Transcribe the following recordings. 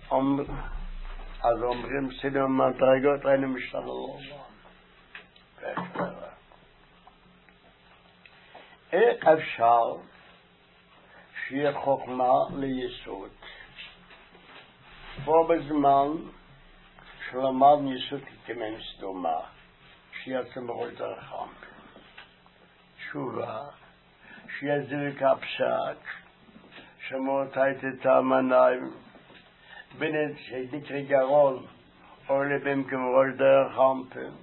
אז אומרים סינם מדרגות היינו משתלום. איך אפשר שיהיה חוכמה ליסוד? בו בזמן שלמד יסוד כמם סדומה, שיצא מרוי דרכם. תשובה, שיזריק הפסק, שמות הייתה תאמניים, בינת שנקרא גרון, עולה במקום רוי דרכם.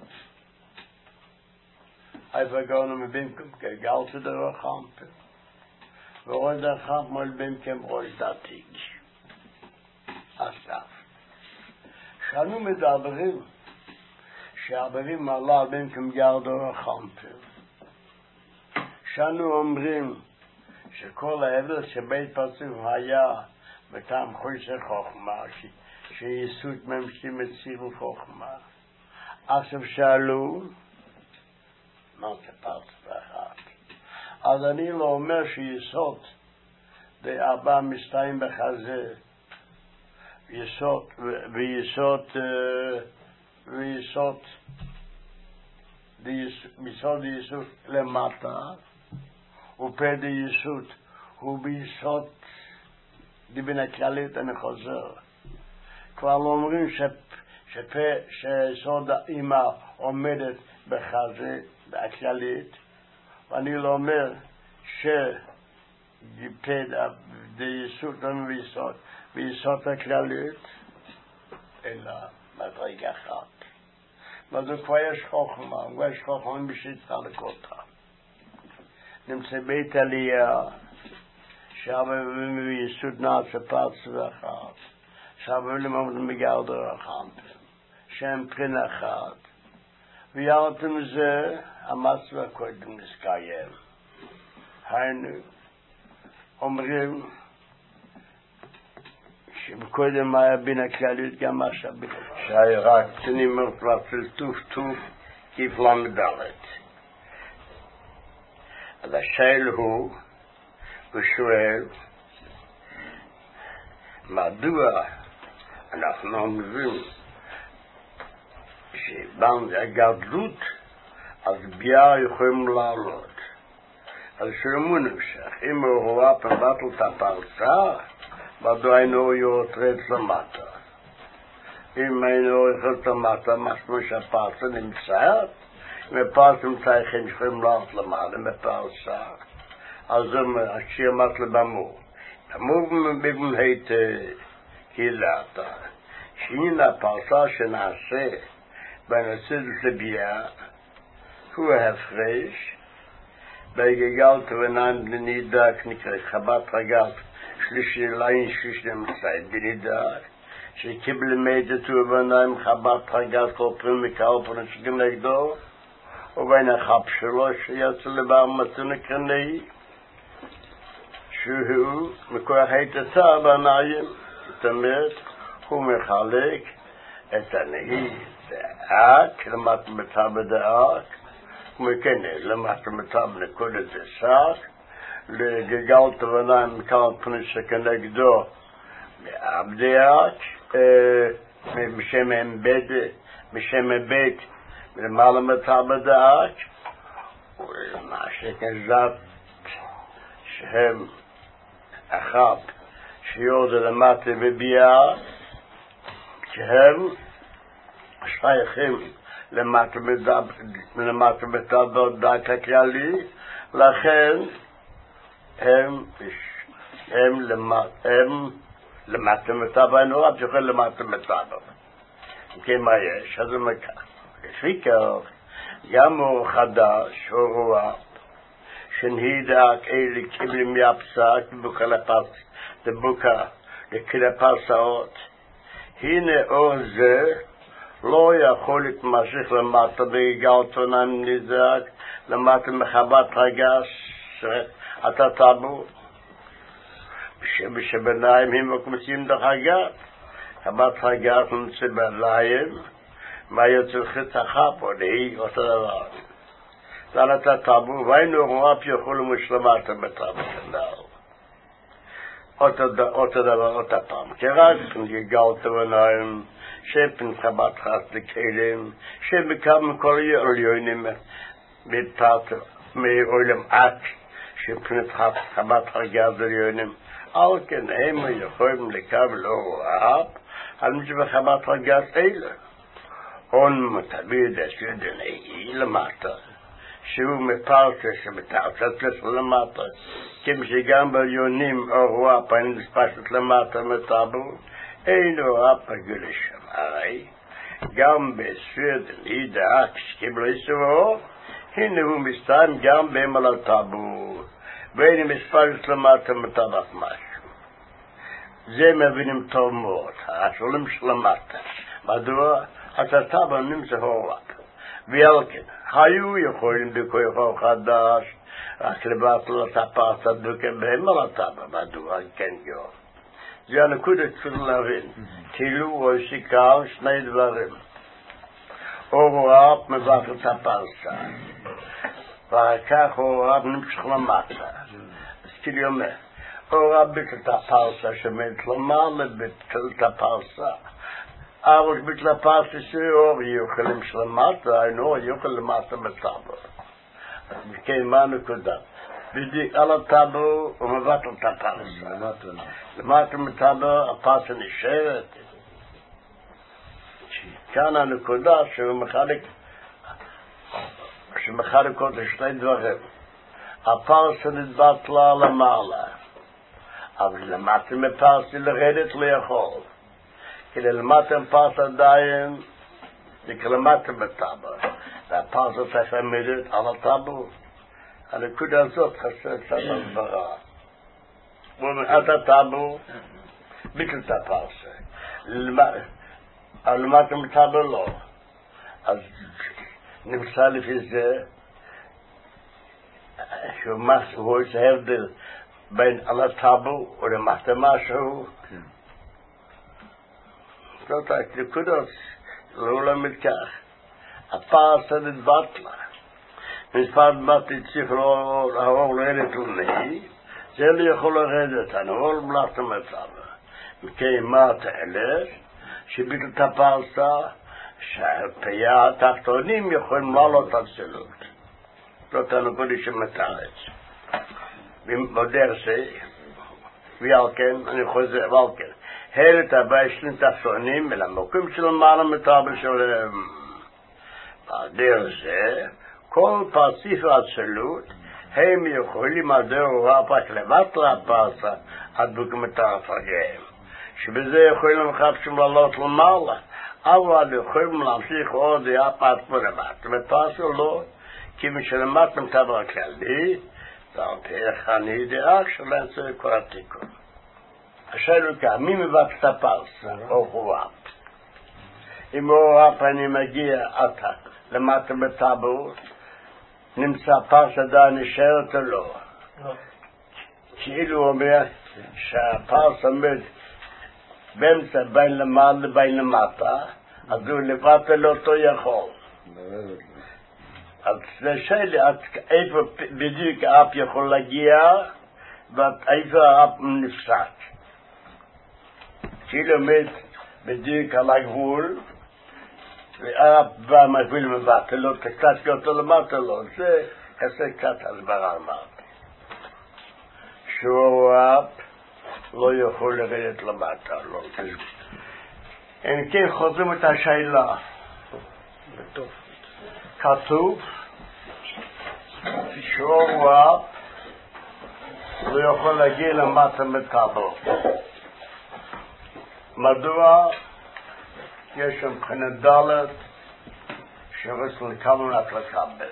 Gone mit Bimkum gegalt der Kamp. Wo der Kamp mal Bimkum roldatig. Asaf. Shanu medabrim. Shabrim Allah Bimkum gardo Kamp. Shanu omrim שכל העבר שבית פסוק היה בטעם חושר חוכמה שיסוד ממשים את סיבוב חוכמה. עכשיו שאלו מה זה פרצה אחת. אז אני לא אומר שיסוד די אבא מסתיים בחזה ויסוד יסוד למטה ופד יסוד הוא ביסוד דיבין הכללית אני חוזר כבר לא אומרים שיסוד האמא עומדת בחזה הכללית ואני לא אומר שפד היסוד לא ביסוד הכללית אלא מדרגה אחת וזה כבר יש חוכמה בשביל אותה נמצא בית עלייה שעבדים ביסוד נעשה פרץ ואחת שעבדים מגרדר אחת שהם פרין אחת ויארתם זה המצווה קודם נסקיים היינו אומרים שבקודם היה בין הכללית גם עכשיו שהיה רק תנימות רצל טוף טוף כפלם דלת אז השאל הוא שואל מדוע אנחנו אומרים שבגדלות אז ביאה יכולים לעלות אז שאומרים נמשך אם הוא רואה פרבטל את הפרצה מדוע אינו יורד למטה אם אינו יורד למטה משמע שהפרצה נמצאת מפרצה מצייכים יכולים לעלות למעלה מפרצה אז השיר מת לבמור המור בבן היית קהילתה שהנה הפרצה שנעשה בין הסדס לביאה הוא ההפרש בגגלת ונען בנידק נקרא חבת רגל שלישי ליין שלישי נמצא בנידק שקיבל מידת ובניים חבת רגל קופרים מקלפון שגנגדו ובין החב שלו שיצא לבר מתון קרני שהוא מכוח היתתה בניים זאת אומרת הוא מחלק את הנהי דאק למטה מטאב דאק ומכנה למטה מטאב נקודת דסק לגגלת וניים מקלפון שכנגדו מעבדאק משם משם בית למעלה מטאב דאק ומה שכזאת שהם אחת שיורד למטה בביאה שהם שייכים למטה מטאב דאק הכללי לכן הם למטה מטאב הנורא שיכול למטה מטאב כמה יש אז הוא מכך פיקר גם הוא חדש הוא רואה שנהידק אלה קיבלים מהפסק בבוקה לכלפסאות הנה אור זה לא יכול להתמשך למטה בגלת וניים נזק למטה מחבת רגש אתה טבו שבניים הם מקומסים דחגת חבת רגש נמצא בליים מה יוצא חתכה פה להיא אותו דבר אתה טבו ואינו רואפ יכול ומשלמת בטבו כנדל אותו דבר, אותה פעם. כרק גגלת ונעים, שפן חבת חס לכלים, שבכמה כל עליונים בפרט מעולם עק, שפן חבת חגז עליונים. על כן הם יכולים לקבל אורהב, על מג'ב חבת חגז אלה. און מתביד אסודני למטה. שהוא מפרסה שמתעצת למטה, כמו שגם בעליונים אורואה פנים פשט למטה מטאבו, אין אורואה פגול לשמאי, גם בסודן ידעה כשקיבלו יסורו, הנה הוא מסתיים גם במלא טאבו, ואין מספשת למטה מטאבך משהו. זה מבינים טוב מאוד, השולים של למטה. מדוע? אז הטאבו נמצא הורק. ועל כן, היו יכולים בכוחו חדש, רק לבטל את הפרסה דוקם בהמל הטאבה, מדוע כן יום. זה הנקודה צריך להבין, כאילו הוא שיקר שני דברים. אורהב מבטל את הפרסה, ואחר כך אורהב נמשך למטה. אז כאילו אומר, אורהב ביטל את הפרסה שמנת למעלה, ביטל את הפרסה. אבל ביטל הפרסה שאור יוכלים שלמטה, אינו יוכל למטה בטאבו. אז מכן מה הנקודה? בדיוק על הטאבו הוא מבטל את הפרסה. למטה בטאבו הפרסה נשארת. כאן הנקודה שהוא מחלק אותה שני דברים. הפרסה נתבטלה למעלה, אבל למטה מפרסה לרדת לאכול. כי למטה פרסה עדיין, למטה בטאבו. והפרסה צריך עמידת על הטאבו. הנקודה הזאת חסר קצת הסברה. ומעט הטאבו, ביטל את הפרסה. אבל למטה בטאבו לא. אז נמצא לפי זה, שהוא עושה הבדל בין על הטאבו ולמטה משהו, זאת הנקודות, לא למד כך. הפרסה נתבטלה. מספר דבטי צריך להרור לילד ולנהי, זה לא יכול לרדת, הנהור למלאכת המצב. מכן מה תעלת, שביטל את הפרסה, שהפיה התחתונים יכולים לעלות אבסולוט. זאת הנקודה שמתארץ. ובדרך זה, ועל כן, אני חוזר, ועל כן. הרת הביישלים תחתונים ולמוקם של מעלה מטאבל שלהם. בדרך זה, כל פרסיף האצלות, הם יכולים על דרך רפק לבטל הפרסה עד בקמתה הפרגיהם. שבזה יכולים למחפשים לעלות למעלה, אבל יכולים להמשיך עוד יפת ולמטה. בפרסה לא, כי משלמת מטאבל הכללי, ועל פרח אני דרך שלהם צריך כל התיקון. השאלו כאן, מי מבטל את הפרסה? אורהב. אם אורהב אני מגיע עתה למטה בטאבו, נמצא פרסה עדיין נשארת או לא? כאילו הוא אומר שהפרסה עומד באמצע בין למעלה לבין למטה, אז הוא לבטל אותו יכול. אז זה שאלה, איפה בדיוק האף יכול להגיע, ואיפה האף נפסק. כאילו עומד בדיוק על הגבול, והאף בא מגביל מבטל לו, קצת אותו למטה לו, זה חסר קצת הסברה אמרתי. שהוא האף לא יכול לרדת למטה, לא. אם כן חוזרים את השאלה. כתוב שהוא האף לא יכול להגיע למטה מטאבו. מדוע? יש שם מבחינת דלת שרוצים לקבל רק לקבל.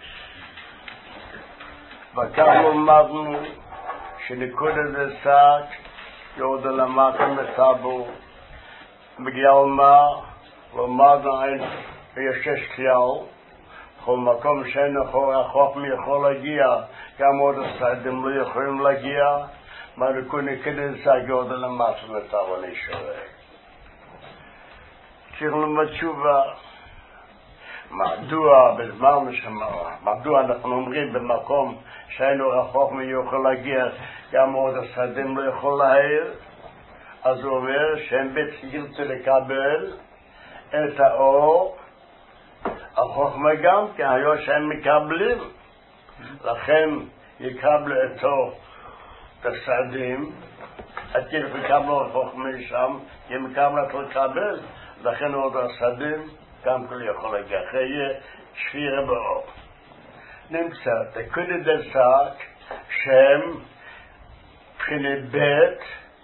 וכך למדנו שנקודה זה שק יורד למטה מטאבו. בגלל מה? למדנו יש כלל, בכל מקום שאין החוכמה יכול להגיע, גם עוד הסעדים לא יכולים להגיע, מהנקודה כדי זה שק יורד למטה מטאבו נשאר. צריך ללמד תשובה. מדוע אנחנו אומרים במקום שהיינו רחוק מיוכל להגיע, גם עוד השדים לא יכול להעיר? אז הוא אומר שהם ירצו לקבל את האור, החוכמה גם כן, היו שהם מקבלים, לכן יקבלו אותו השדים, כאילו יקבלו החוכמה שם, אם יקבלו אותו לקבל, לכן עוד השדים גם כן יכול להגיע, אחרי יהיה שפירה באור. נמצא, תקודי דסק שהם בחינת בית,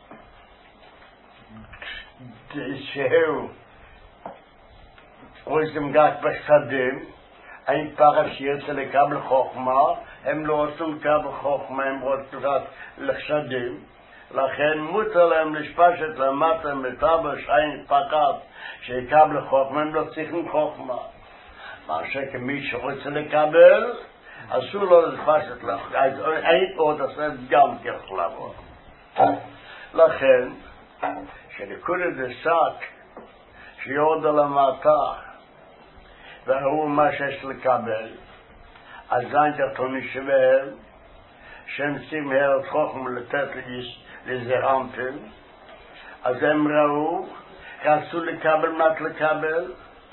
שהוא רואים גק בשדים, אין פרש ירצה לקבל חוכמה, הם לא רוצים לקבל חוכמה, הם רוצים רק לשדים, לכן מותר להם לשפשת למטה מטבע שאין פחד שיקבל חוכמה, הם לא צריכים חוכמה. מה שכמי שרוצה לקבל, אסור לו לשפשת להם, אין עוד עשת גם ככה לעבור. לכן, שנקודת דסק שיורד על המטה והוא מה שיש לקבל, אז זין תחתון ישבהם שהם צריכים הרב חוכמה לתת לזרעמפים, אז הם ראו, רצו לקבל מת לקבל,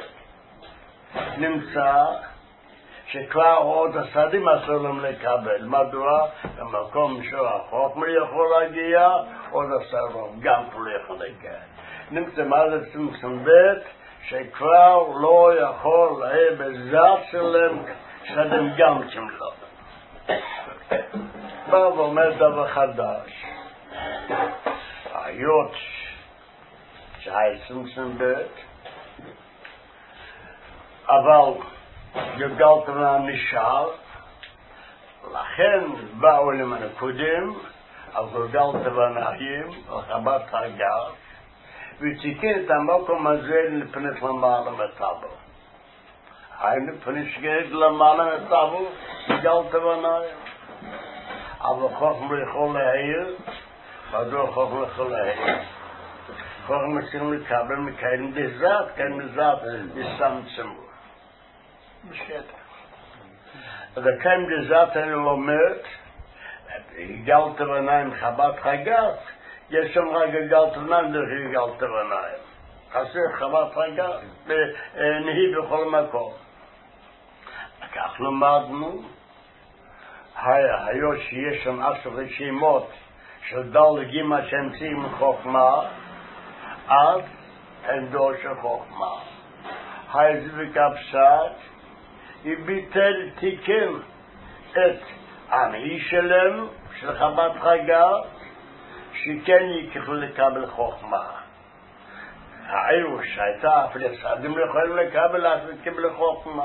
נמצא שכבר עוד השדים אסור להם לקבל. מדוע? במקום שהחוכמה יכול להגיע, עוד השדים גם לא יכול להגיע. נמצא מה זה צמצום בית, שכבר לא יכול לההיה בזאת שלהם, שדים גם לא. בא ואומר דבר חדש, היות שהיה צמצום בית, אבל גלגלת נשאר, לכן באו למנקודים, על גלגלת ונהיים, על חבת הגר, ותיקן את המקום הזה לפנית למעלה מטאבו. היינו פנית שגרת למעלה מטאבו, גלגלת ונהיים. אבל חוכמה יכול להעיר, מדוע חוכמה יכול להעיר? חוכמה צריכים לקבל מקיים דזת, כן דזת יסמצמו. בסדר. אז הקיים דזת אני לומד, גלגלת ונהיים חבת חגת, יש שם רק גלגלת ונהיים דרך גלגלת ונהיים. חסר חבת חגת, נהי בכל מקום. כך למדנו, היות שיש שם עשר רשימות של דל גימה שהם צריכים חוכמה, אז הם דור של חוכמה. היזבק הפסק, היא ביטל תיקן את הנהי שלהם, של חבת חגת, שכן יקחו לקבל חוכמה. העירו שהייתה, אפילו השדים לא יכולים לקבל, אז יקבל חוכמה.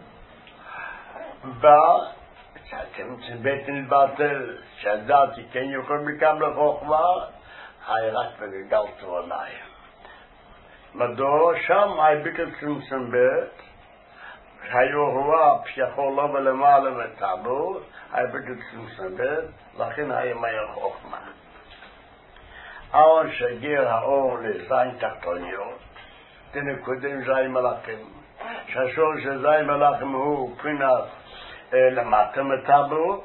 שאתם בית נתבטל, שהדעתי כן יכולים לקבל חוכמה, היה רק בגלגלת ונהיים. מדוע שם היה ביטל צמצום בית, היו רואה שיכול לא ולמעלה מטאבו, היה ביטל צמצום בית, לכן היה מהר חוכמה. אבל שגיר האור לזין תחתוניות, תנקודים זין מלאכים, שהשור של זין מלאכים הוא בחינת למטה מטאבו,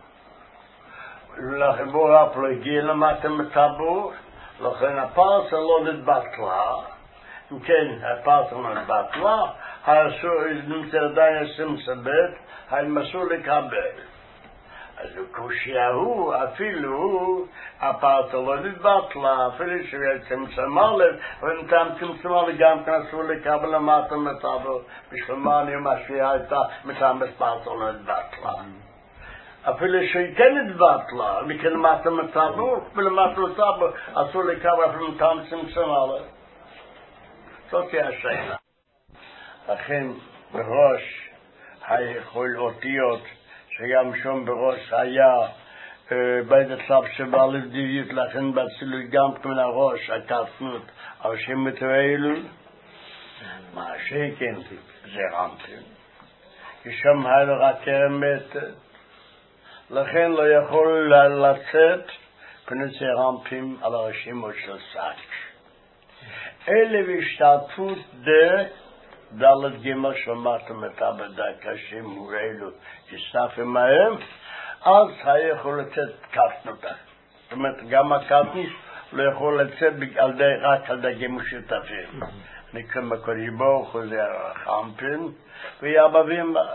לחיבור הפלגי למטה מטאבו, לכן הפרסה לא נתבטלה, אם כן הפרסה לא נתבטלה, האסור נמצא עדיין הסמסבית, הם אסור לקבל. אז קושייהו אפילו הפרסה לא נתבטלה, אפילו שצמצמה לב, ונתם צמצמה גם כן אסור לקבל למטה מטאבו, בשביל מה אני משפיעה הייתה מטעם הפרסה לא נתבטלה. אפילו שהיא כן נתבטלה, מכן למטה מטאבו, ולמטה מטאבו אסור לקבל אפילו מטעם צמצמה לב. זאת היא השאלה. לכן בראש היכול אותיות שגם שם בראש היה בית הצלב שבא לבדיביות, לכן בצילוי גם מן הראש הקטנות על שם מתואלו, מה שכן זרעמתם, כי שם היה לו רק קרמת, לכן לא יכול לצאת פני זרעמתם על הרשימות של סק. אלה בהשתתפות דלת גימל שמעתם את עבדי קשים ואלו שספים מהם, אז היה יכול לצאת קטנותה. זאת אומרת, גם הקטניס לא יכול לצאת רק על די גימל שותפים. נקרא מקורי ברוך הוא זה החמפין, ויאבבים בה.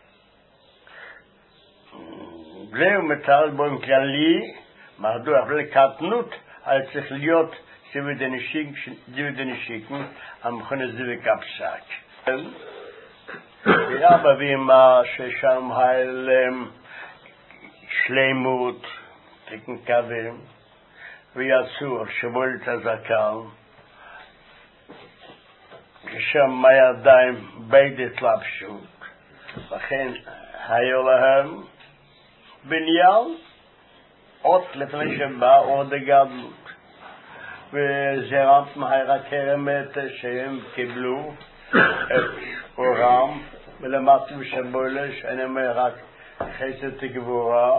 זהו מתאר בו כללי, מדוע, אבל לקטנות היה צריך להיות זיו דנשיקים, המכונה זיו קפסק. ויאבבים בה ששם היה להם שלימות, תקן קווים, ויצאו על שבולת הזקן, כשם הידיים בית התלבשות, לכן היו להם בניין, עוד לפני שבא עוד הגדלות, וזה רמת מהר הכרמת שהם קיבלו את אורם, ולמדתי בשבולש, אני אומר רק חסד תגבורה,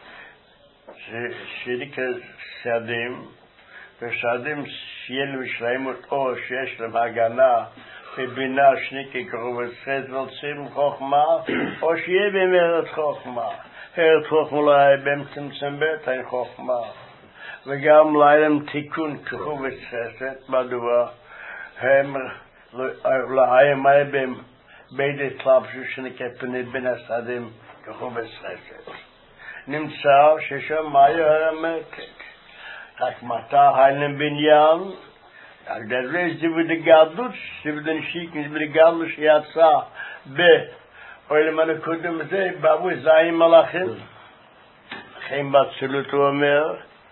שנקרא סעדים, ושעדים שיהיה בשלמות או שיש להם הגנה ובינה שניקי קרוב וצחד ורוצים חוכמה, או שיהיה בהם ארץ חוכמה. ארץ חוכמה לא היה בהם צמצם בית, אין חוכמה. וגם לא היה להם תיקון קרוב וצחד, מדוע הם לא היה בהם בית התלבשו שנקרא פנית בין הסעדים קרוב וצחד. נמצא ששם היה המתק. רק מתה היילם בניין, על דרך זיו דגדלות, זיו דנשיקים, זיו דגדלות שיצא באוילם הנקודם הזה, באבו זיים מלאכים. לכן בצלות הוא אומר,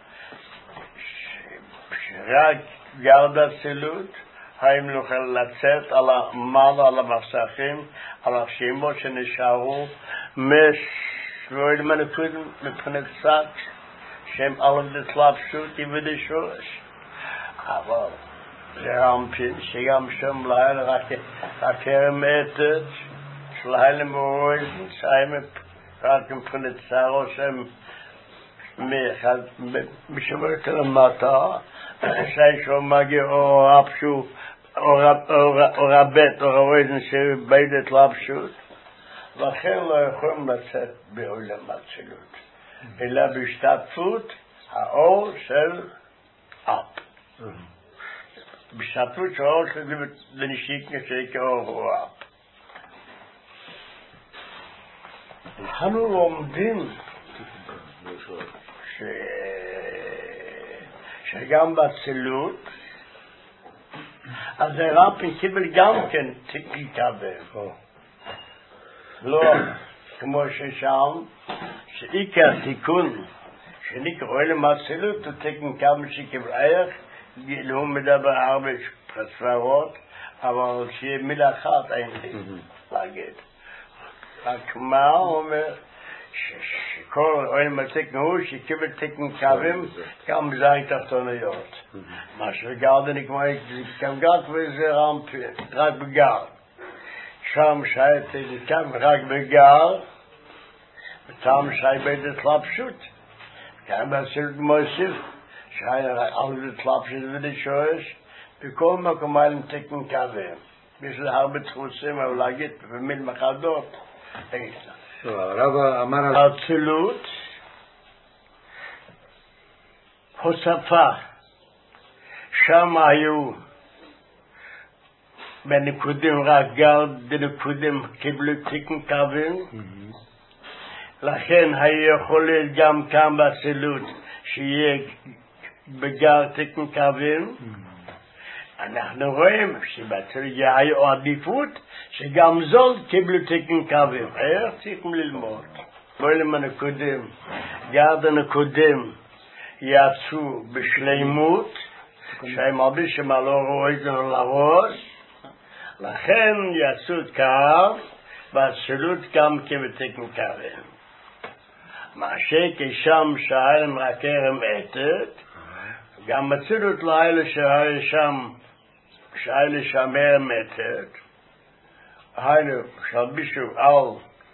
שרק גרד הצלות, האם נוכל לצאת על המעלה, על המפסחים, על השמות שנשארו, ואוילם הנקודם מבחינת צד, שהם אלף דתלבשות ובדשורש. אבל זה רמפין שגם שם לילה רק הרמתת, שלילה מרויזן, שהם רק מבחינת צערו שהם משמרת למטה, שהוא מגיע או רבשו, או רבט, או רויזן שבית דתלבשות, לכן לא יכולים לצאת בעולם הצלות. אלא בהשתתפות האור של אפ. בהשתתפות של האור של דנשיק כאור הוא אפ. אנחנו לומדים שגם בצלות, אז הרמפין קיבל גם כן תיקי כבל. לא כמו ששם, שעיקר תיקון שנקרא אוהלם הצלות הוא תקן כמה שקיבל ערך, הוא מדבר הרבה ספרות, אבל שיהיה מילה אחת אין לי להגיד. רק מה הוא אומר? שכל אוהלם התקן הוא שקיבל תקן קווים גם בזי תחתוניות. מה שגרד נקרא גם גרד וזה רמפין, רק בגרד. שם שהייתי כאן רק בגרד, וטעם שהיה בית התלבשות. כאן בצלות מוסיף, שהיה על התלבשות ודשורש, בכל מקום היה להם תקן קווים. יש לה הרבה תחוסים, אבל להגיד, במיל מחדות, אין לה. הרב אמר הצלות, הוספה, שם היו בנקודים רק גרד, בנקודים קיבלו תקן קווים, לכן היה יכול להיות גם כאן בצלות שיהיה בגר תקן קווים. אנחנו רואים שבצלות היה עדיפות שגם זול קיבלו תקן קווים. איך צריכים ללמוד? בואו הנקודים, גרד הנקודים יצאו בשלימות, שהם הרבה שמלא רויזן לראש, לכן יצאו קו, בצלות גם כבתקן קווים. מה שכשם שהיה להם רק הרמתת, גם בצלות לילה שהיה לשם הרמתת, היינו שלבישו על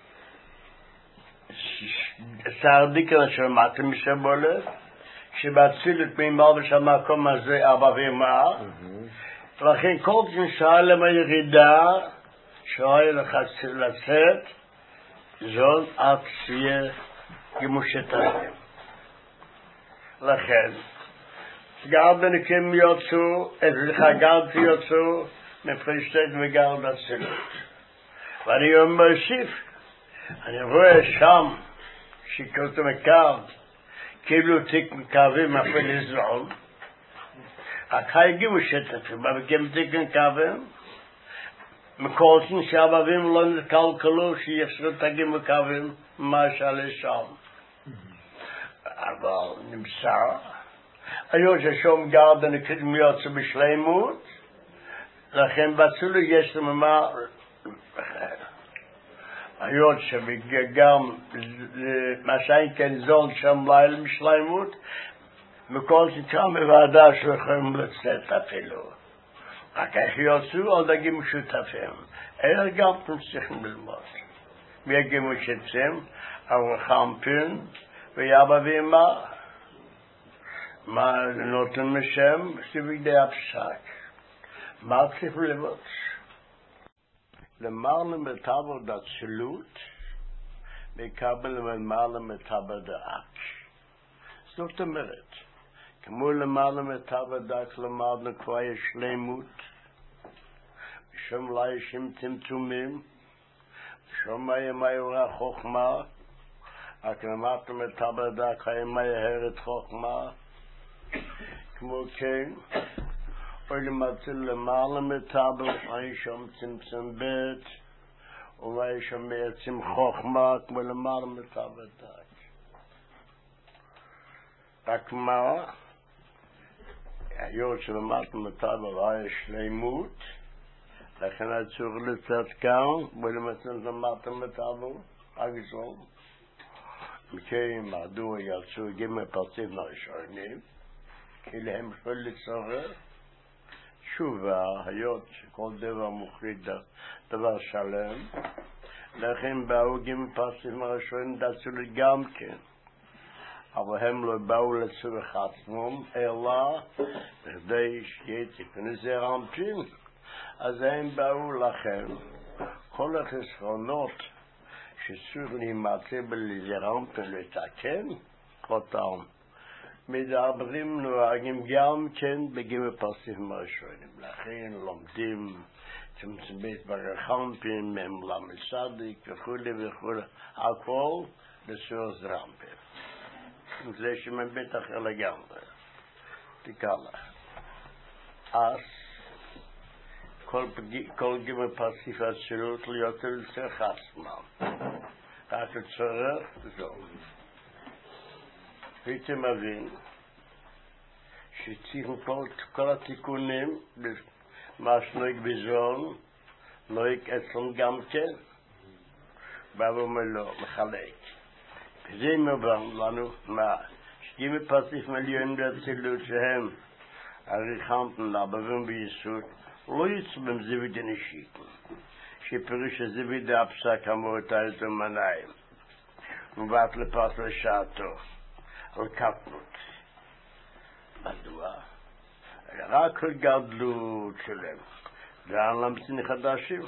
סרדיקה שמעתם משבולת, שבצלות מימר בשל מקום הזה אבא ואמא, לכן כל שאלם הירידה שואל לך לצאת זול עד שיהיה גמושתיים. לכן גרבניקים יוצאו, גרבתי יוצאו מפרישתת וגרד הצילות. ואני מוסיף, אני רואה שם שכתוב מקו קיבלו תיק מקווים אפילו לזרום, רק הגיעו שתפים, אבל גם תיק מקווים מקורסים שהבבים לא נתקלקלו שיחסרו תגיע מקווים מה שעלה שם. אבל נמצא היות ששום גרבניקים יוצאו בשלימות, לכן בצלו יש לנו מה היות שגם מה שאין כן זול שם לילה משלימות, מכל שכם בוועדה שיכולים לצאת אפילו. רק איך יוצאו עוד הגיעו שותפים. אלא גם צריכים ללמוד. ויגיעו שותפים, אבל חמפין ויאבא ואמא. מה נותן משם? שבידי הפסק. מה צריך ללמוד? למעלה מטבר דאצילות, מקבל למעלה מטבר דאק. זאת אומרת, כמו למעלה מטבר דאק למדנו כבר יש שלמות, ושום לא ישים צמצומים, ושום מה יורה חוכמה, רק למדנו מטבר דאק מה יהרת חוכמה, כמו כן, ולמצל למעלה מטבר, אין שם צמצם בית, ואין שם מעצם חוכמה, כמו למעלה מטבר דאק. רק מה? היות שלמדנו מטבר היה שלמות, לכן הצור לצאת כאן, ולמצל למדנו מטבר, הגזול. מכן מדוע יצאו גימי פרצים הראשונים, כי להם יכול לצורך תשובה, היות שכל דבר מוחליט דבר שלם, לכן באו גימי פרצים הראשונים דאצילות גם כן. אבל הם לא באו לצורך עצמם, אלא כדי שיהיה תיקון זעיר אנפין. אז הם באו לכם. כל החסרונות שצריך להימצא בזעיר אנפין לתקן אותם, מדברים נוהגים גם כן בגימי פרצים הראשונים. לכן לומדים צמצום בית ברוך אנפין, למד צדיק וכו' וכו', הכל לצורך זעיר אנפין. זה שמבית אחר לגמרי. תקלה. אז כל גימי פרצים הצילות להיות לצורך עצמם. רק לצורך זו. הייתי מבין שצריכים כל התיקונים מה שנוהג בזון, נוהג אצלם גם כן. בא ואומר לו, מחלק. זה מבן לנו מה? שגימי פרצים מיליונים לאצילות שהם הריחמתן לבבים ביסוד, לא יצאו זיוויד נשיתן, שפירוש הזיוויד הפסק המורתלת ומניים, ובאת לפרס לשעתו, על קטנות. מדוע? רק על גדלות שלהם. ואין למציא חדשים?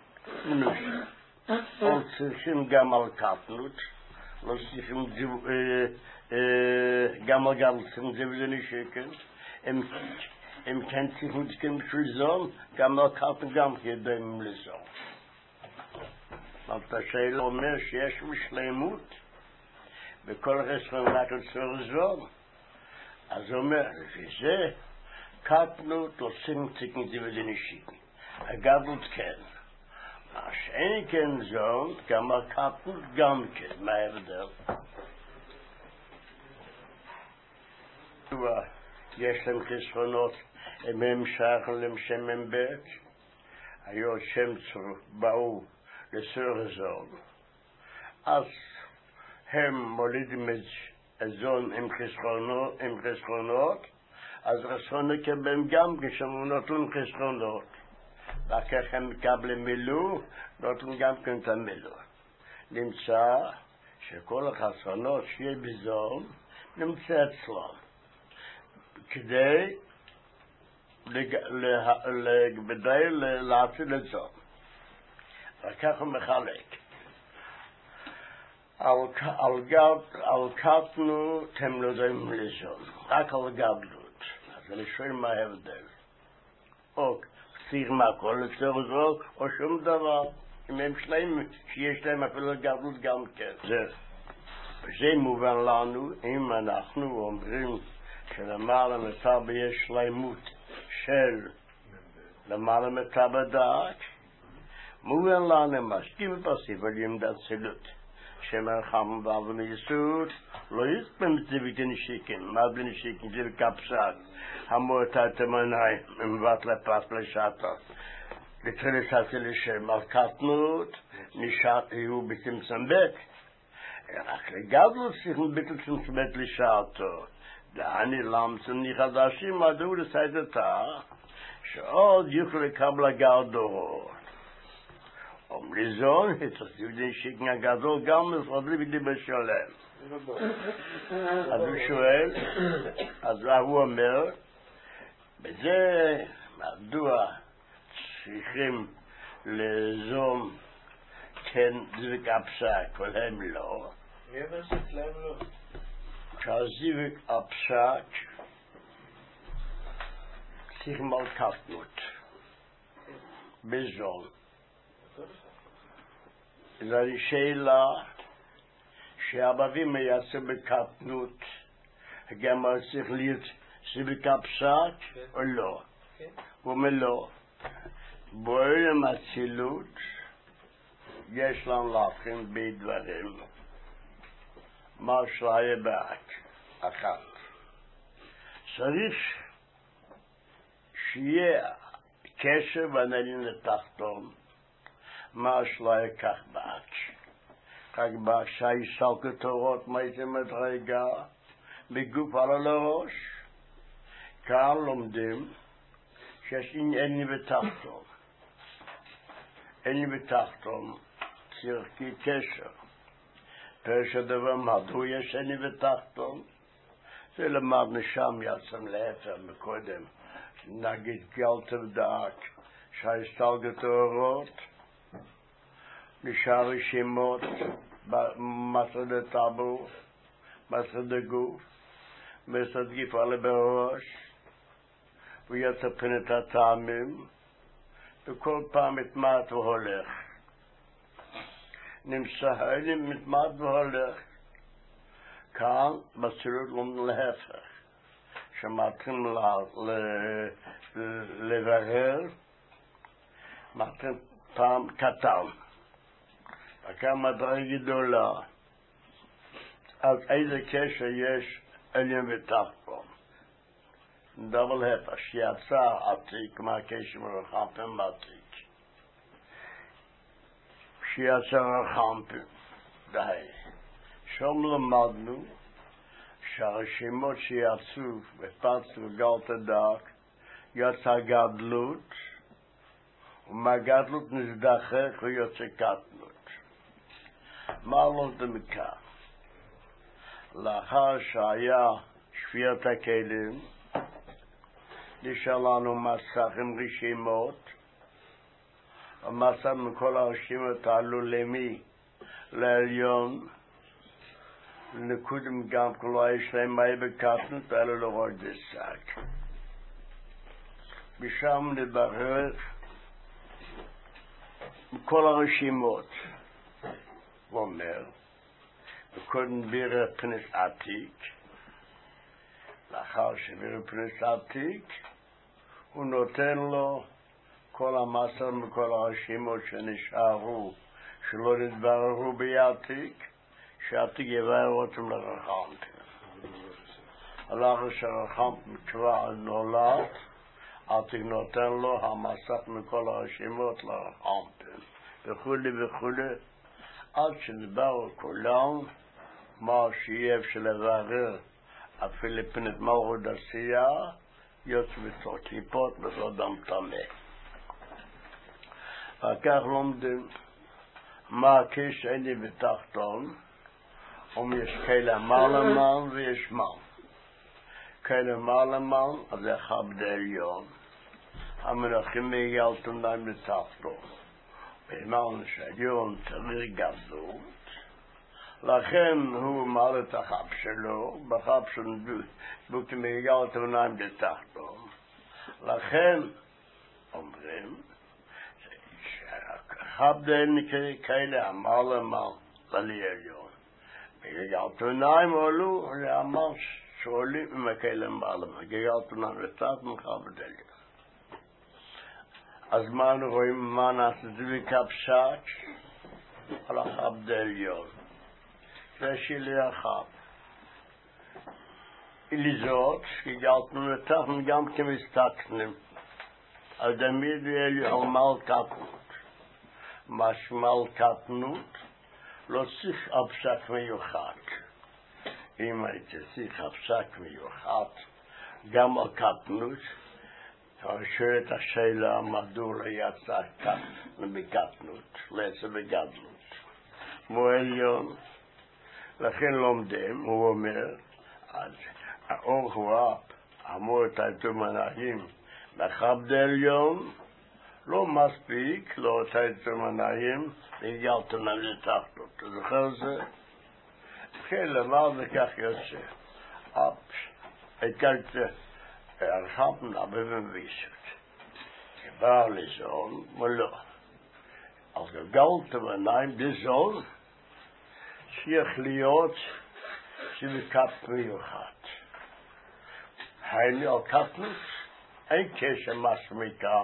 עוד צריכים גם על קטנות, לא צריכים גם על גדלות, זה נשיקן. הם כן צריכים לתקן בשביל זון, גם על קטנות גם כדאים לזון. אבל השאלה אומר שיש משלמות, בכל החסרון רק לצורך זון. אז הוא אומר, לפי זה, קטנות לא צריכים לתקן זה וזה נשיקן. הגדלות כן. מה שאין כן זון, גם על קטנות גם כן. מה ההבדל? יש להם חסרונות, הם שייכים לשם בית, היות שם באו לצורך זון. אז הם מולידים את הזון עם חסרונות, אז חסרונות יקבלם גם כשהם נותנים חסרונות. רק איך הם מקבלים מילוא, נותנים גם כן את המילוא. נמצא שכל החסרונות שיהיה בזון, נמצא אצלם. כדי כדי להציל את זאת. וכך הוא מחלק. על קטנות הם לא יודעים לישון, רק על גדלות. אז אני שואל מה ההבדל. או צריך מהכל לצורך או שום דבר. אם הם שלהם, שיש להם אפילו גדלות גם כן. זה מובן לנו, אם אנחנו אומרים שלמעלה מטבע יש שלמות של למעלה מטבע דעת, מובן לנו מסכים בפסיב על ימד אצילות. שמרחם ועבון יסוד, לא יספם צוות הנשיקים, מה בנשיקים זה בקפסת, המועטה תמנאי, מבט לפס לשעתו. לתחילת הצל של קטנות, נשאר יהיו בצמצם בית. רק לגדלות צריכים בצמצם בית לשעתו. דעני למצם נחדשים, מדעו לסיידתה, שעוד יוכל לקבל הגדול. ליזון, התרסים די שיקן הגדול גם מסרבלי בדי בשלם. אז הוא שואל, אז הוא אומר, בזה מדוע צריכים לזום כן זיוויק הפסק, כל הם לא. מי אומר שאצלהם לא? שהזיוויק הפסק צריכים על קטנות, בזון. זו שאלה שהבבים יעשה בקטנות, גם צריך להיות שבקפסק או לא. הוא אומר לא. בעולם הצילות יש לנו להבחין בדברים. מה שלהיה בעק? אחת. צריך שיהיה קשר בנהלים לתחתון. מה שלא יקח בעץ'. רק בעץ' הישל כתורות מייתם את רגע בגוף על הראש. כאן לומדים שיש ענייני בתחתון. ענייני בתחתון צריך קשר. פרש הדבר מדוע יש ענייני בתחתון. זה למדנו שם יצם להפר מקודם. נגיד גלת ודעת שהישל כתורות נשאר רשימות, מסד הטבור, מסד הגוף, מסד גיפה לבראש, ויצא פנת הטעמים, וכל פעם מתמעט והולך. נמצא העלים מתמעט והולך. כאן בצילות לומדים להפך, שמתחילים לברר, מתחילים פעם קטן. וכמה מדרגה גדולה, אז איזה קשר יש עליון ותחתון. דבל הפך, שיצא עתיק מהקשר מרחמפן בעתיק. שיצא מרחמפן, די. שם למדנו שהרשימות שיצאו ופצו גלת הדק, יצא גדלות, ומהגדלות נזדחך ויוצא קטנות. מה לומדים מכאן? לאחר שהיה שפיית הכלים, נשאר לנו מסך עם רשימות, המסך מכל הרשימות עלו למי? לעליון, נקודם גם כלו יש להם מהי בקטנות, עלו לראש דסק. משם נברר מכל הרשימות. הוא אומר, וקודם בירר פנס עתיק, לאחר שבירר פנס עתיק, הוא נותן לו כל המסר מכל הרשימות שנשארו, שלא נתבררו בעתיק, שעתיק יבהר אותם לרחמפן. לאחר שרחמפן כבר נולד, עתיק נותן לו המסך מכל הרשימות לרחמפן, וכולי וכולי, עד שנדברו כולם, מה שיהיה אפשר לברר, אפילו פנת מלכות עשייה, יוצא בתור קליפות בתור דם טמא. וכך לומדים מה הקשר עיני בתחתון, יש כאלה מעלמן ויש מן. כאלה מעלמן, אז זה אחד בעליון, המלכים מגלתם להם לתחתו. ואמרנו שהיום צריך גדלות, לכן הוא אמר את החב שלו, בחב שלו מגלתם להם לתחתו. לכן אומרים שהחב דין כאלה אמר למעל לעליון. מגלתם להם עלו, ואמר שעולים ממקל למעלה, מגלתם להם לתחתו מחב דין. אז מה אנו רואים? מה נעשה דביקה פשט על החב דעליון. זה שלי החב. לזאת, שגלתנו לתחנו גם כמסתכנים. על דמיד ואלו על מל קטנות. משמל קטנות לא צריך הפסק מיוחד. אם הייתי צריך הפסק מיוחד, גם על קטנות, שואלת השאלה מדוע יצא מקטנות, לעשה בגדלות. מועליון, לכן לומדים, הוא אומר, אז האור הוא אמור את היתומנאים לחב דעליון, לא מספיק, לא את היתומנאים, והגלתם להם לתחתות. אתה זוכר זה? כן, למר זה כך יוצא. הקלת הרחבנו לבן ויסות. כבר לזון, ולא. אז גלתם עיניים בזון, צריך להיות שבקט מיוחד. היינו על קטנות, אין קשר משהו מכאן,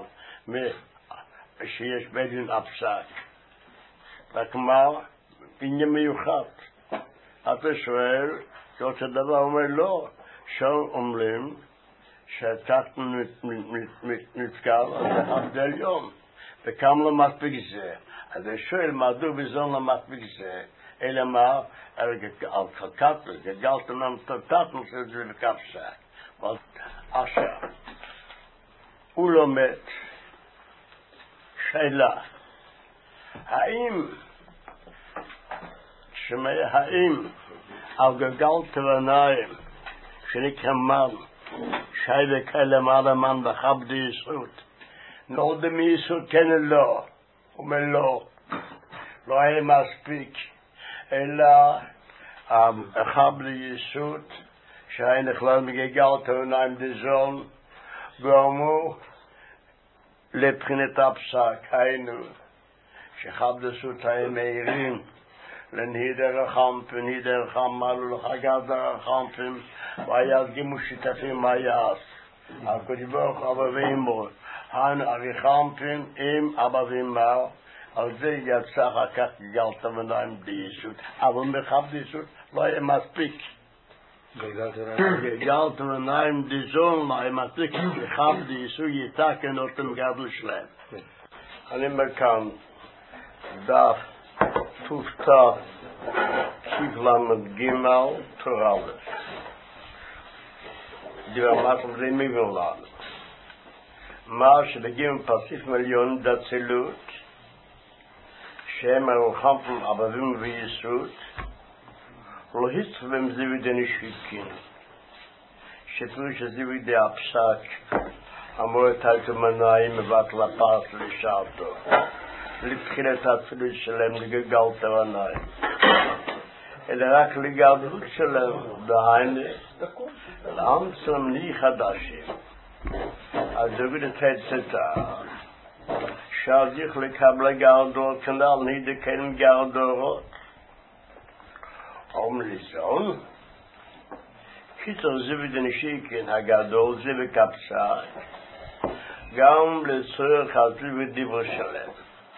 שיש בדין הפסק. רק מה? עניין מיוחד. אתה שואל, זאת הדבר אומר לא, שם אומרים, שהתחתנו נתקל, אז זה חב דעליון. וכמה לא מספיק זה. אז אני שואל, מדוע בזון לא מספיק זה? אלא מה? על חלקת, גלתם לנו תחתנו שזה בקפסק. עכשיו, הוא לומד שאלה, האם על גלגל תבניים שנקרא מן, שי וכאלה מעל המן בחב דייסות, נולדה מייסות כן או לא? הוא אומר לא, לא היה מספיק, אלא החב דייסות, שהיה נכלל מגלגל תבניים דזון, גורמו לבחינת הפסק, היינו, שחב דייסות היה מהירים, לנהידר החמפן, נהידר חמלו לחגד החמפן, והיה גימו שיתפים היעס. הקודש ברוך אבא ואימו, אבי חמפן עם אבא ואימו, על זה יצא אחר כך גלת מניים דייסות. אבל מחב דייסות לא היה מספיק. גלת מניים דייסון לא היה מספיק, מחב דייסות יתקן אותם גדל שלהם. אני מכאן דף תופתע כיף ג' תורלת. דבר זה מבין לנו. מה שבגיעים פסיף מיליון דצילות, שהם הרוחמפים עבבים ויסות, לא היצבם זיוי דנשיקין. שפירוש הזיוי די הפסק, אמור את היתומנאים מבט לפס לשעתו. לבחינת התפילות שלהם לגלגל תבניים. אלא רק לגדלות שלהם, דהיינו, לעם שלהם נהי חדשים. אז זוג לתצטה, שעדיך לקבל גרדות, כנל נהי דקן גרדות. לזון, קיצור זיוי דנשיקין הגדול, זה בקפסק, גם לצורך הזיוי דיבור שלהם.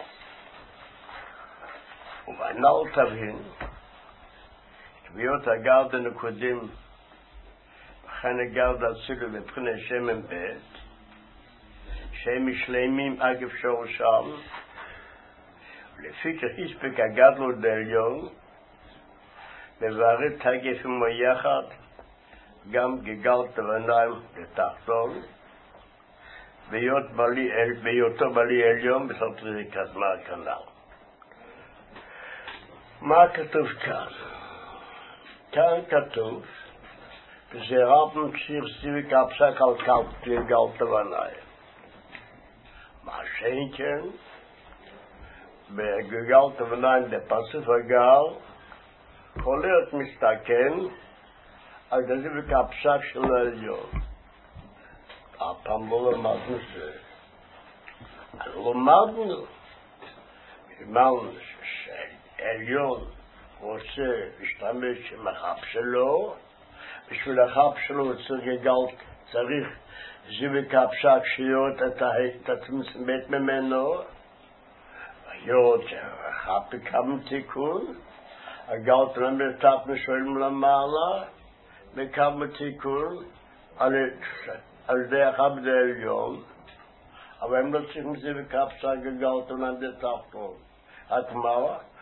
ובנל תבין, תביעות הגרד הנקודים, וכן הגרד הצילו בבחינת שמן בית, שהם משלמים אגב שורשם, ולפי כחיספק הגדלות דעליון, מבארת תגף עמו יחד, גם גגל תבניים לתחתון, בהיותו בלי עליון בסופו כזמה הכנל. מה כתוב כאן? כאן כתוב, זה רבנו כשיר סיביק הפסק על גלגל תבניים. Schenken, בגגלת וניים בפסוף הגל, הולך מסתכן, על זה וכפסק של העליון. הפעם לא למדנו זה. לא למדנו. אמרנו שהעליון רוצה להשתמש עם החפ שלו, בשביל החפ שלו צריך זה וכפסק שירות את עצמת ממנו, היות שהחפ יקם תיקון, הגלת למתת משולים למעלה, וקם תיקון על ידי החפ העליון, אבל הם לא צריכים זה וכפסק הגלת למתת. רק מה?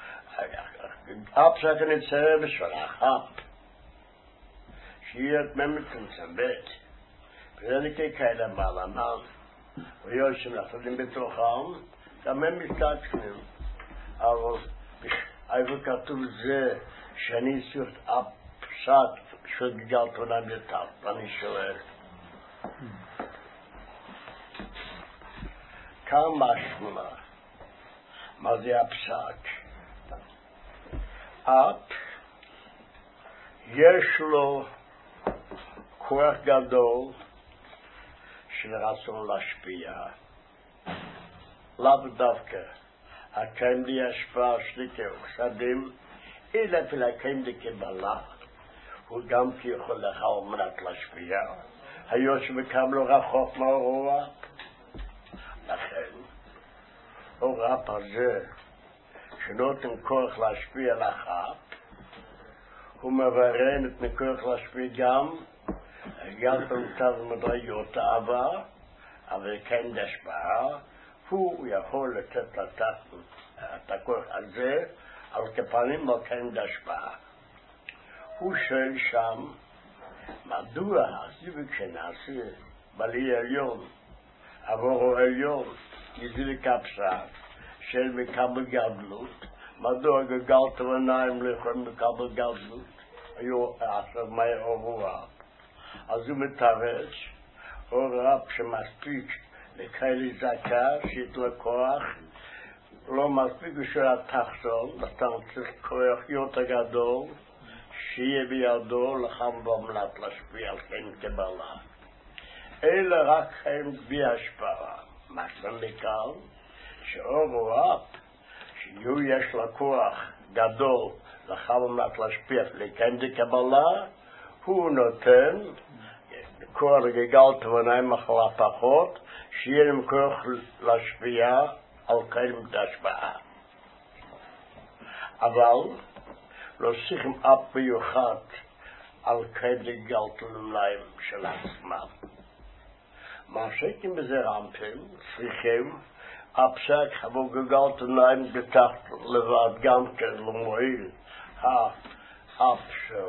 הפסק נצטרך בשביל החפ, שיהיה את ממתן בית. וזה נקרא כאלה מעלמן, ויושם לחדים בתוכם, גם הם מסתכנים. אבל איפה כתוב זה שאני צריך הפסק שגלת למתת, ואני שואל. כמה משמע? מה זה הפסק? יש לו כוח גדול של רצון להשפיע. לאו דווקא הקיים לי השפעה שלי כחסדים, אלא אפילו הקיים לי קבלה. הוא גם יכול לך על מנת להשפיע. היות שמקם לו רחוק מהרוע. לכן, הרב הזה, שנותן כוח להשפיע על החפ, הוא מברן את הכוח להשפיע גם במתב מדרגות האהבה, אבל כן להשפעה, הוא יכול לתת את הכוח הזה, על כפנים לא כן להשפעה. הוא שואל שם, מדוע הזיווג שנעשה בלי עליון, עבור העליון, יזיל כפסק, של מקבל גדלות, מדוע גגלת וניים לכם מקבל גדלות, היו עכשיו מהר הרוע. אז הוא מתרץ, הרב שמספיק לכאלה זכה, שיש לו כוח, לא מספיק בשביל התחתון, אתה צריך כוח יותר גדול, שיהיה בידו לכם במלט להשפיע על כן קבלה. אלא רק הם בי השפעה. מה שמכאן, שהרב, שיש לו כוח גדול לכם במלט להשפיע על כן קבלה, הוא נותן כוח לגגלת וניים מחלה פחות, שיהיה להם כוח להשפיע על כן השפעה. אבל לא צריכים אף מיוחד על כן לגגלת וניים של עצמם. מה שכן בזה רמפים, צריכים הפסק חבו גגלת וניים בתחת לבד גם כן למועיל האף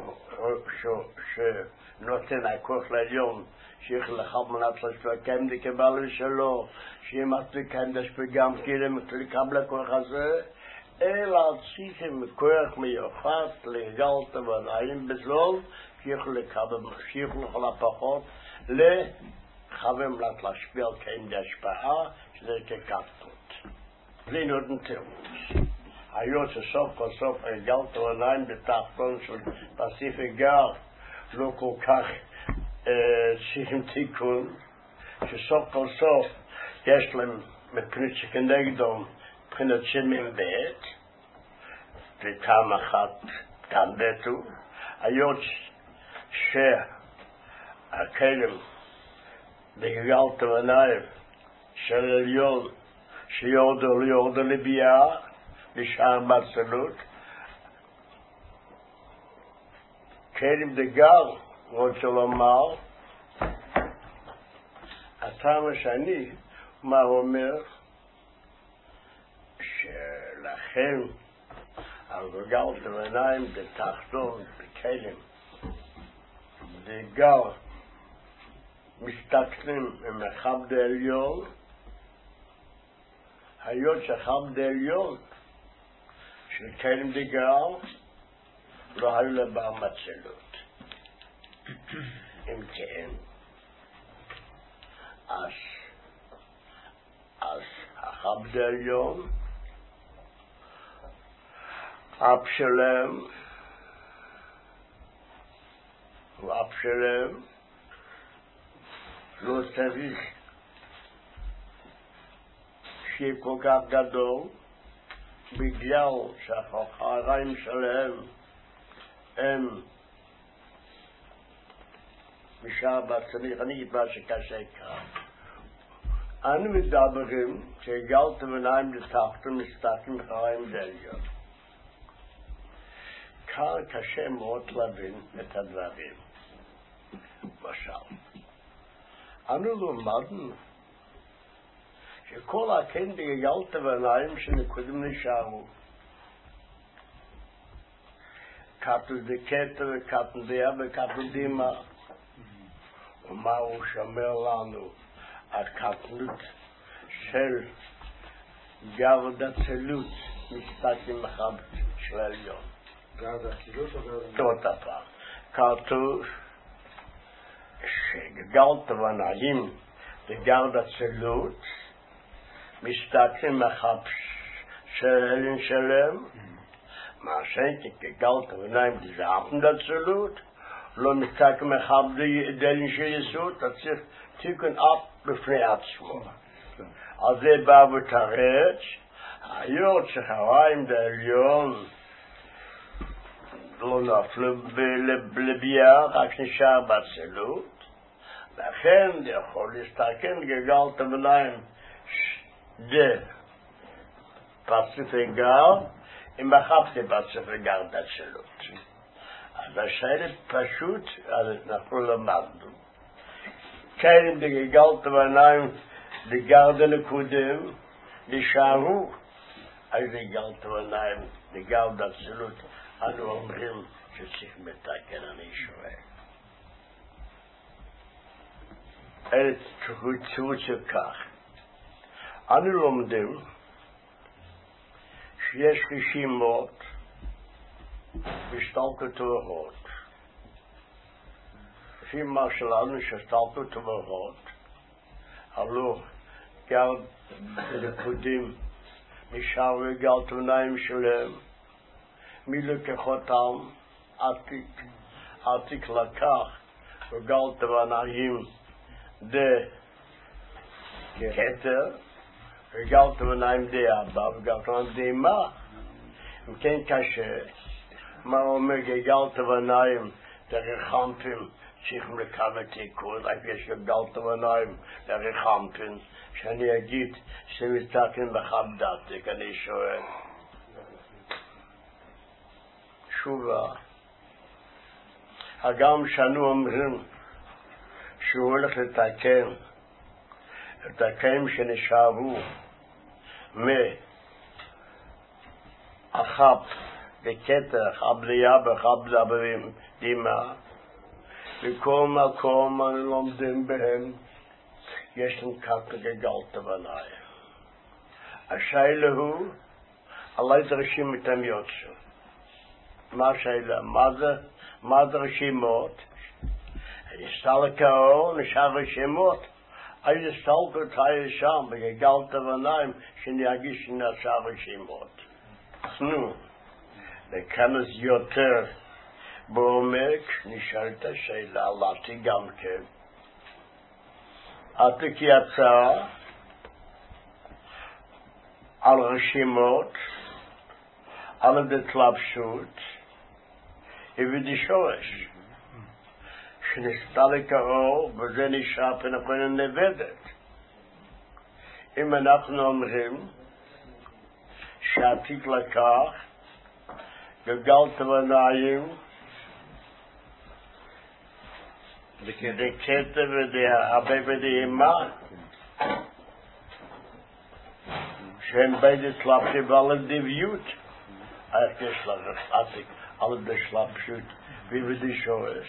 שנותן הכוח לעליון שיכול לך מנת להשפיע כן לקבל שלו, שיהיה מספיק כן להשפיע גם כאילו לקבל הכוח הזה, אלא צריכים כוח מיוחד לגגלת וניים בזול, שיכול לך פחות לחבר מנת להשפיע כן להשפעה, שזה ככתות. בלי נותן תירוץ. היות שסוף כל סוף גגלת וניים בתחתון של פסיפי גר, לא כל כך צריכים תיקון, שסוף כל סוף יש להם מבחינת שכנגדום, מבחינת שמים בית, וטעם אחת, טעם ביתו, היות שהכלם בגגלת וניים של עליון שיורדו לביאה, נשאר בצלות, כלם דגל, רוצה לומר, הטעם השני, מה אומר? שלכן, על גגלת וניים בתחתון, בכלם, דגל, מסתכלים עם החב העליון, היות שהחב העליון, של כלם דגל, לא היו לבא מצלות. אם כן, אז החבד העליון, אב שלם, הוא אב שלם, לא צריך שיהיה כל כך גדול, בגלל שהחוכרים שלהם הם משאר בצניח, אני אגיד מה שקשה כך. אנו מדברים שהגלתם עיניים לתחתו מסתכלים חיים דליון. כאן קשה מאוד להבין את הדברים. למשל, אנו לומדנו שכל הכן דגלתם עיניים שנקודם נשארו. כתוב דקטר וכתוב דיה וכתוב דימה. ומה הוא שומר לנו? הקטנות של גרד הצלות מסתכלים אחד של העליון. גרד הצלות או גרד? זאת הפעם. כתוב שגלת ונעים לגרד הצלות מסתכלים אחד של העליון שלהם, מה שאין כגלת ונעים לזעפן הצלות, לא מסתכלים אחד דלין של יסוד, אתה צריך תיקון אף בפני עצמו. אז זה בא ותרץ, היות שחריים דעליון לא נפלו לביאה, רק נשאר בצלות, לכן זה יכול להסתכן גגלת עיניים פציפי גר, אם מחפתי פציפי גר בצלות. אז השאלה פשוט, אז אנחנו למדנו. כן, דגלת בעיניים לגרד הנקודם, נשארו, אז דגלת בעיניים לגרד הצלות. אנו אומרים שצריך מתקן, אני שואל. אלה תירוץ של כך. אנו לומדים שיש רשימות השתלטות. לפי מה שלנו שהשתלטות ובהות, עלו גרד הנקודים נשאר וגלת עיניים שלהם, מי לקחותם עתיק לקח וגלת עיניים כתר, וגלת עיניים אבא וגלת עיניים מה. אם כן קשה, מה אומר גלת עיניים דרחמפים צריכים לקבל תיקון, רק יש גלת עיניים דרחמפים, שאני אגיד שמסתכלים בחמדתק, אני שואל. תשובה, הגם שאנו אומרים שהוא הולך לתקן את הקיים שנשארו מאחב וכתר, אחב ליאב, אחב לאבבים דימה, בכל מקום אנו לומדים בהם יש לנו ככה גגלת עיניים. השאלה הוא עלי דרשים איתם יוצא. מה השאלה? מה זה רשימות? הסתלק האור, נשאר רשימות. אז הסתלקות היה שם, בגגלת עיניים, שנרגיש שנעשה רשימות. נו, לכנס יותר בעומק, נשאלת השאלה, עלתי גם כן. עתיק יצא על רשימות, על התלבשות, הביא שורש. שנסתלק האור, וזה נשאר פנכון הנבדת. אם אנחנו אומרים שעתיק לקח, גגלת עיניים, דקטר ודהבה ודהימה, שהם בית התלבשים ועל הדביות, איך יש לך עתיק על הדשלבשות ובדי שורש.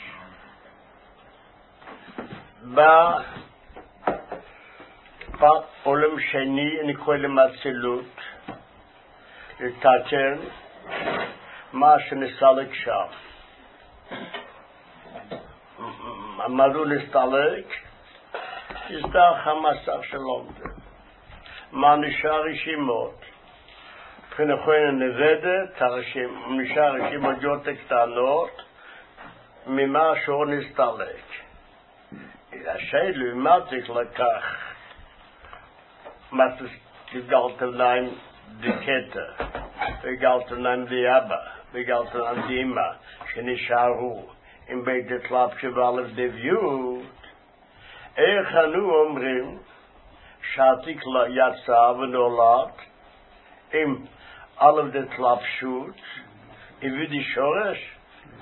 בעולם שני אני קורא למצלות לתקן מה שנסתלק שם. עמדו להסתלק, הסתלק המסך של לומדים. מה נשאר רשימות? מבחינכם נבדת, נשאר רשימות יותר קטנות, ממה שהוא נסתלק. השאלה, מה צריך לקח? מה תגלתם להם דקטר, וגלתם להם דיאבא, וגלתם להם דימה, שנשארו עם בית התלבשה ועלב דביוט. איך אנו אומרים שהתיק יצא ונולד עם אלף דתלבשות, הביא שורש?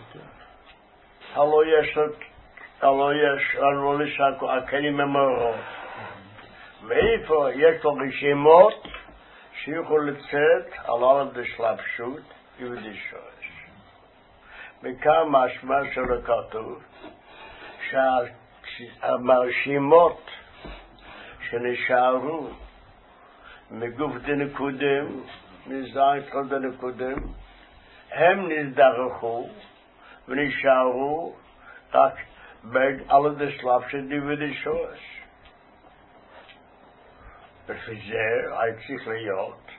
הלא יש, הלא לשקו, הכלים ממורות. מאיפה יש לו רשימות שיכול לצאת על אלף דתלבשות, הביא שורש. מכאן משמע שלא כתוב שהרשימות שנשארו מגוף דנקודם, מזין כל דנקודם, הם נזדרכו ונשארו רק בין על דשלב שדיבדי שורש. לפי זה היה צריך להיות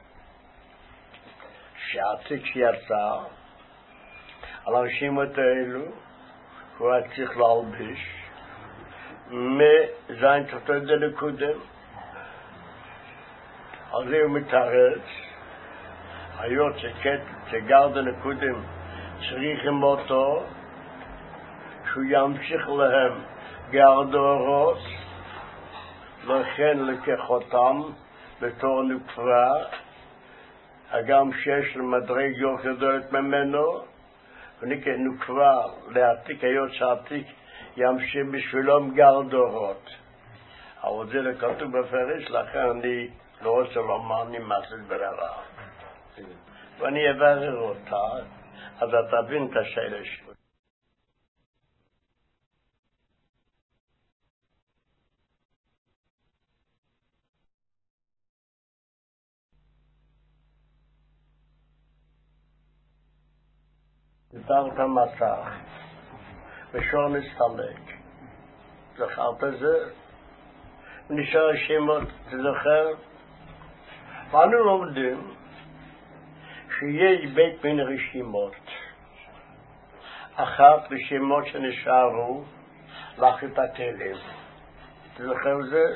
שהתיק שיצא על הרשימות האלו הוא היה צריך להלביש מזין כל דנקודם. על זה הוא מתארץ, היות שגר דנקודם צריכים אותו, שהוא ימשיך להם גר דורות, לכן לקח אותם בתור נקבה, הגם שיש למדרג יותר גדולת ממנו, ונקרא נקבה להעתיק, היות שהעתיק ימשיך בשבילם גר דורות. אבל זה לא כתוב בפרש, לכן אני לא רוצה לומר נמאסת בררה. ואני אברר אותה, אז אתה תבין את השאלה שלו. דיברת מסך, ושור נסתלק. זכרת זה? נשאר שמות, תזכר? ואנו לומדים שיש בית מן רשימות. אחת רשימות שנשארו לאחית הכלים. תזכר זה?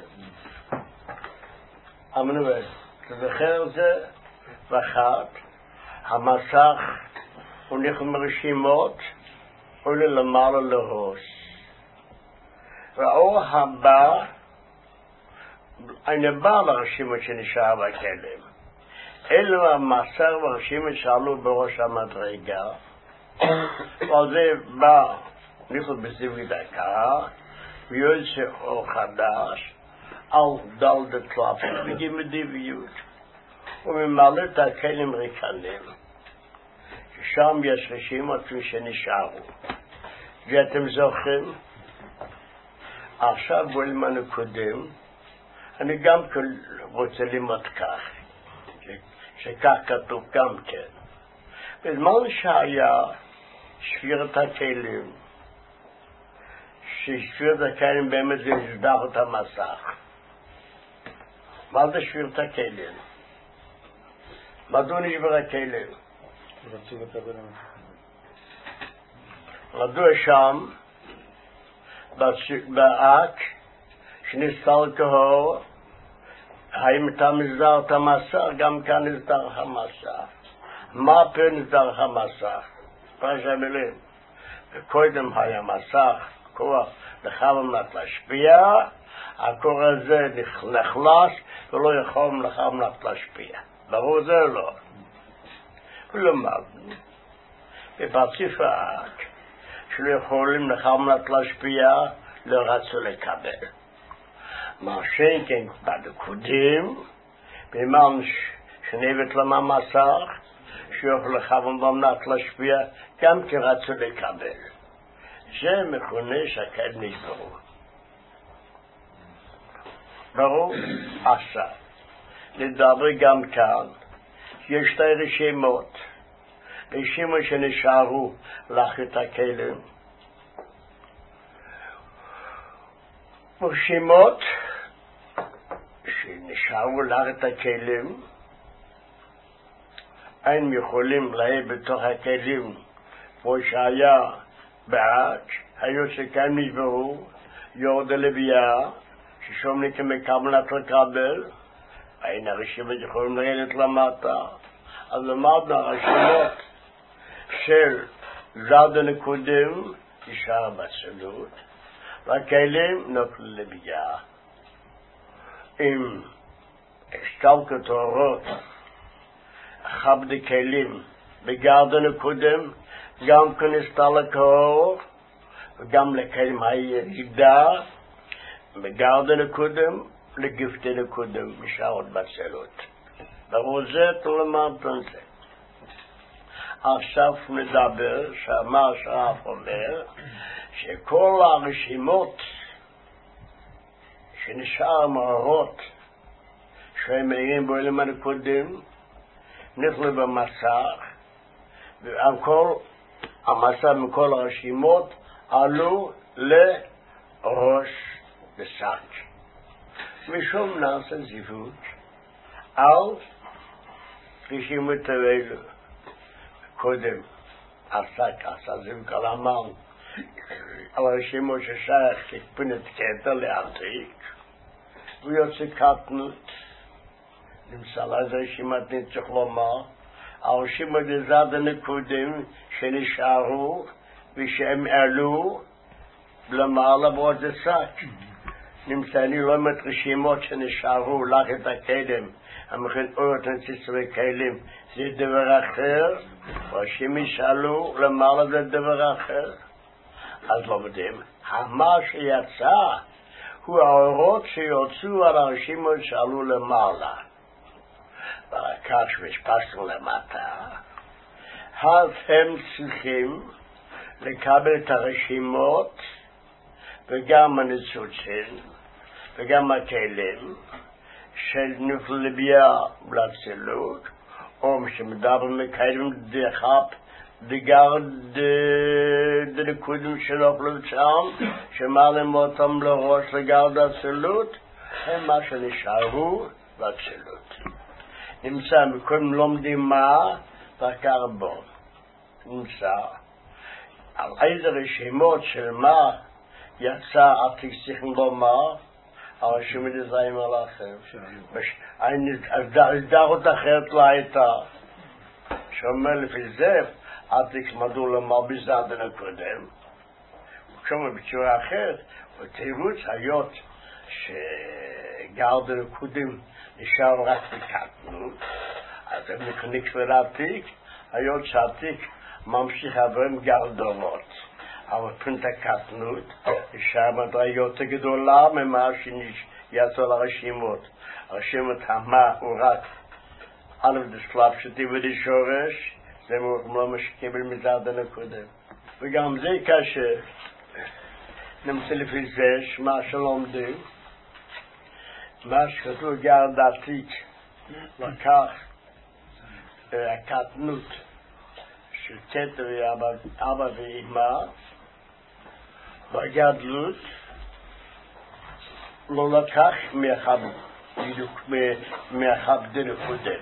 אמנואל, תזכר זה? ואחת, המסך הולך מרשימות, עולה למעלה לראש. והאור הבא, אני בא לרשימות שנשאר בכלים. אלו המסך והרשימות שעלו בראש המדרגה, ועל זה בא, נכנס בזיווי דקה, ויוצא אור חדש, על דל דקלף, מגיעים בדיביות, וממלא את הכלים ריקנים. שם יש רשימות שנשארו. ואתם זוכרים, עכשיו בולמן הקודם, אני גם רוצה ללמוד כך, שכך כתוב גם כן. בזמן שהיה שבירת הכלים, ששבירת הכלים באמת זה נסדר את המסך. מה זה שבירת הכלים? מדוע נשבר הכלים? מדוע שם, באק, שנסתל כהור, האם אתה מסדר את המסך? גם כאן נסדר המסך. מה פה נסדר המסך? פרש המילים. וקודם היה מסך, כוח לחממת להשפיע, הכוח הזה נחלש ולא יכול לחממת להשפיע. ברור זה לא. כלומר, בפרציף האק, שלא יכולים לחממת להשפיע, לא רצו לקבל. מה שכן בדקודים, בזמן שנבט למה מסך, שיוכל לחממת להשפיע, גם כי רצו לקבל. זה מכונה שהכלים נשברו. ברור? עכשיו, נדבר גם כאן, יש שתי רשימות, רשימות שנשארו לאחית הכלים, רשימות נשארו לך את הכלים, אין יכולים לההיה בתוך הכלים כמו שהיה בעק, היו שכאן נשברו, יורד הלוויה, ששום נקם מקבלת לקבל, אין הרשימות יכולים לרדת למטה, אז למדנו הרשימות של זד הנקודים נשאר בצלות, והכלים נופלו ללוויה. אם השתלקות אורות חב דקלים בגרד הנקודם, גם כנסתלק האור וגם לכלים הירידה בגרד הנקודם לגפתי נקודם משארות בצלות. ברוזת ולמדנו זה. עכשיו נדבר שמה שהרב אומר שכל הרשימות שנשאר מאורות שהם מאירים בעולם הנקודים נכלו במסך, וכל המסך מכל הרשימות עלו לראש בשק. משום נעשה זיווג על רשימות האלו. קודם עשה זיווג על המן על הרשימות ששייך כפונת קטע לעתיק, ויוצא קטנות. נמצא לזה רשימת נצטרך לומר, הרשימות לזד הנקודים שנשארו ושהם עלו למעלה בעוד השק. נמצא אני לא את רשימות שנשארו לך את הקדם, המכן אורת נציצורי כלים, זה דבר אחר, רשימים ישאלו למעלה זה דבר אחר. אז לא יודעים, מה שיצא הוא האורות שיוצאו על הרשימות שעלו למעלה. וכך שמשפשנו למטה, אז הם צריכים לקבל את הרשימות וגם הניצוצים וגם הכלים של נפלביה בלצלות, או שמדברים מכלים דחפ דגרד דנקודים שנופלו שם, שמעלים אותם לראש לגרד הצלות, הם מה שנשארו בצלות. נמצא מקודם לומדים מה והקרבון. נמצא על איזה רשימות של מה יצא עתיק צריכים לומר, הרשימות לזיים על האחר. אז דרות אחרת לא הייתה. שאומר לפי זה, עתיק מדעו לומר בזד הנקודם. וכשאומר בצורה אחרת, בתירוץ היות שגרד הנקודים נשאר רק בקטנות, אז הם נקניק לעתיק, היות שעתיק ממשיך עברם גרדורות. אבל פרינט הקטנות נשאר מדרגות גדולה ממה שיצא לרשימות. הרשימות המה הוא רק א' דסלאפ שתיבדי שורש, זה לא משקיבל מזד הנקודם. וגם זה קשה. נמצא לפי זה שמה שלומדים, מה שכתוב גרד עתיק לקח הקטנות של כתר אבא ואמא בגדלות, לא לקח מאחד דנקודם.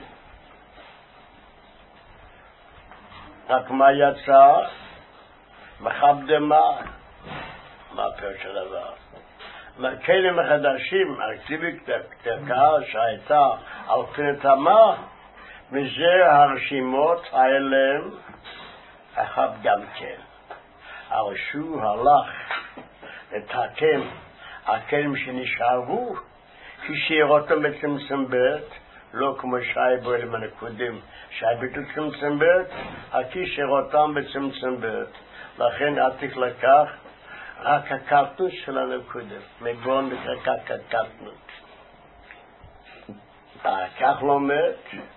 רק מה יצא? מחבדמה. מה פירוש הדבר? מהכלים החדשים, האקטיבית הקהל שהייתה על פני תמה, מזה הרשימות האלה אחד גם כן. הרשו הלך לתקן הכלים שנשארו, כשיר אותם בצמצם בית, לא כמו שי בועלים הנקודים, שי ביטל צמצם בית, הכישיר אותם בצמצם בית. לכן עתיק לקח רק הקטנות של הנקודים, מגון לקח הקטנות. כך לומד,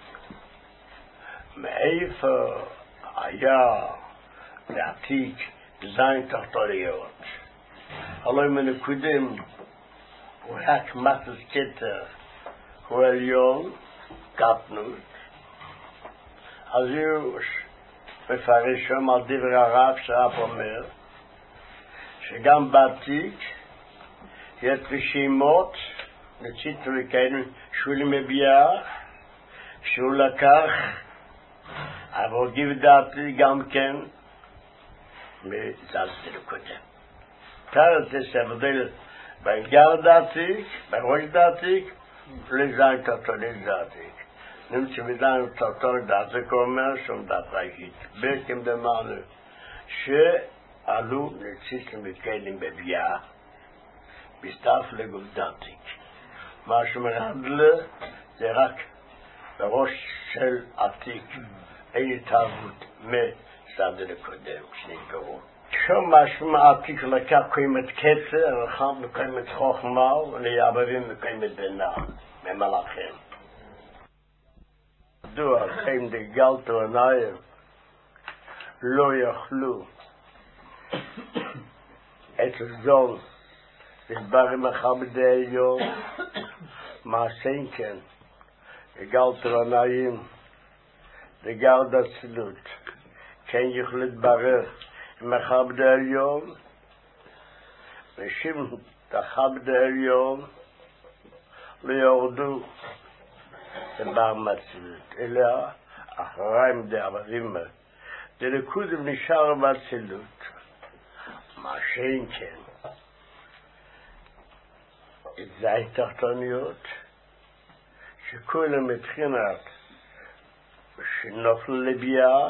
מאיפה היה לעתיק זין תחתוריות. הלוא מנקודים הוא רק מתס כתר, הוא עליון, קטנות. אז הוא מפרש שם על דברי הרב שהרב אומר, שגם בעתיק יש רשימות נציתו לכאילו שהוא מביע, שהוא לקח, אבל גיב דעתי גם כן, מזלתי לקודם. תארת זה הבדל בעיקר דעתי, בראש דעתי, לזיין תתולי דעתי. נמצא מזיין תתולי דעתי אומר שום דעת ראשית. בעצם דמענו, שעלו נציתו מכאלים בביעה, בסתף לגוף דעתי. מה שמרדלה זה רק בראש של עתיק, אין התערבות מסעדה לקודם, שנקראו. שום משהו עתיק לקח קיימת קצר, רחב מקיימת חוכמה, וליעבבים מקיימת בינה, ממלאכים. מדוע הם דגלתו עיניים לא יכלו את זון ודברים מכבדי עליון, מעשיין כן, דגלתו עיניים, דגלת אצילות, כן יוכלו להתברר מכבדי עליון, ושם תכבדי עליון לא יורדו דבר מאצילות, אלא אחריים דעבדים, דלקודם נשאר באצילות, מה שאין כן. את זה התחתוניות, שכולם מבחינת שנופלו לביעה,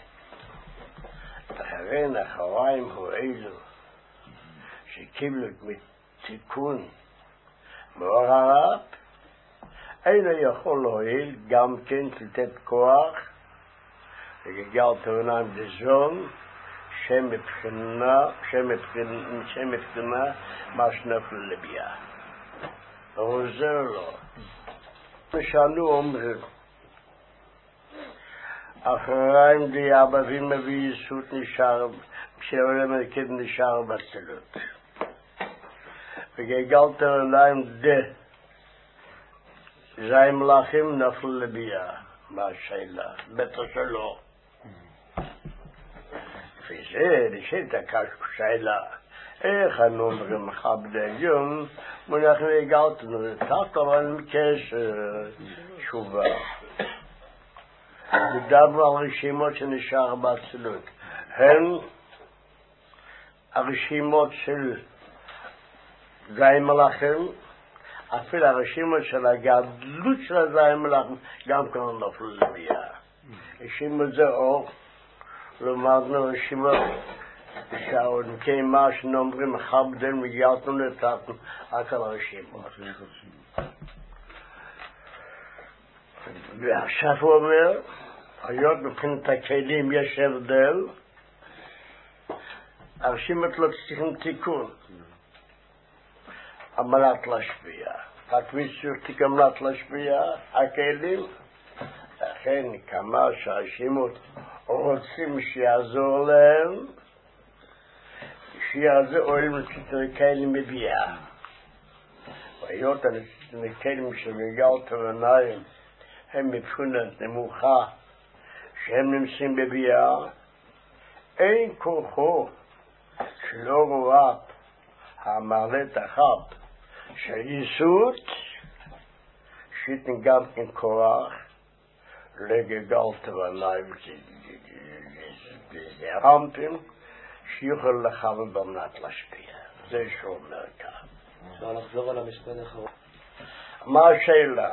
אחריהן אחריים הוא אלו שקיבלו תיקון מאור הרב, אינו יכול להועיל גם כן לתת כוח לגגל תאונם דזון שם מבחינה מה שנופלו לביעה. הוא עוזר לו. משנו אומרים אחריים דיעבבים וייסות נשאר, שעולם הרכב נשאר בצלות. וגגלת עולם זי מלאכים נפלו לביעה. מה השאלה? בטח שלא. וזה, נשאלת שאלה, איך אנו אומרים מכבדי עליון, מונח והגלתנו, תחת אבל מקשר תשובה. מדבר על רשימות שנשאר באצילות. הן הרשימות של זי מלאכים, אפילו הרשימות של הגדלות של זי מלאכים, גם כאן נפלו לביעה. רשימות זה או, למדנו רשימות, שעוד כמה שנאמרים מכבדים וגלתנו לתתנו, רק על הרשימות. ועכשיו הוא אומר, היות מבחינת הכלים יש הבדל, הרשימות לא צריכים תיקון. עמלת להשפיע. רק מישהו תקמלת להשפיע, הכלים, לכן כמה שהרשימות רוצים שיעזור להם, שיעזור להם לצטרי כלים מביאה. והיות הלצטרי כלים שמגלת ועיניים, הם מבחינת נמוכה, שהם נמצאים בביאה, אין כוחו שלא רואה המעלה תחת של ייסות, שיתן גם כן כוח לגגלת ועיניים רמפים, שיוכל לחבר במנת להשפיע. זה שאומר כך. אפשר לחזור על המשפט האחרון. מה השאלה?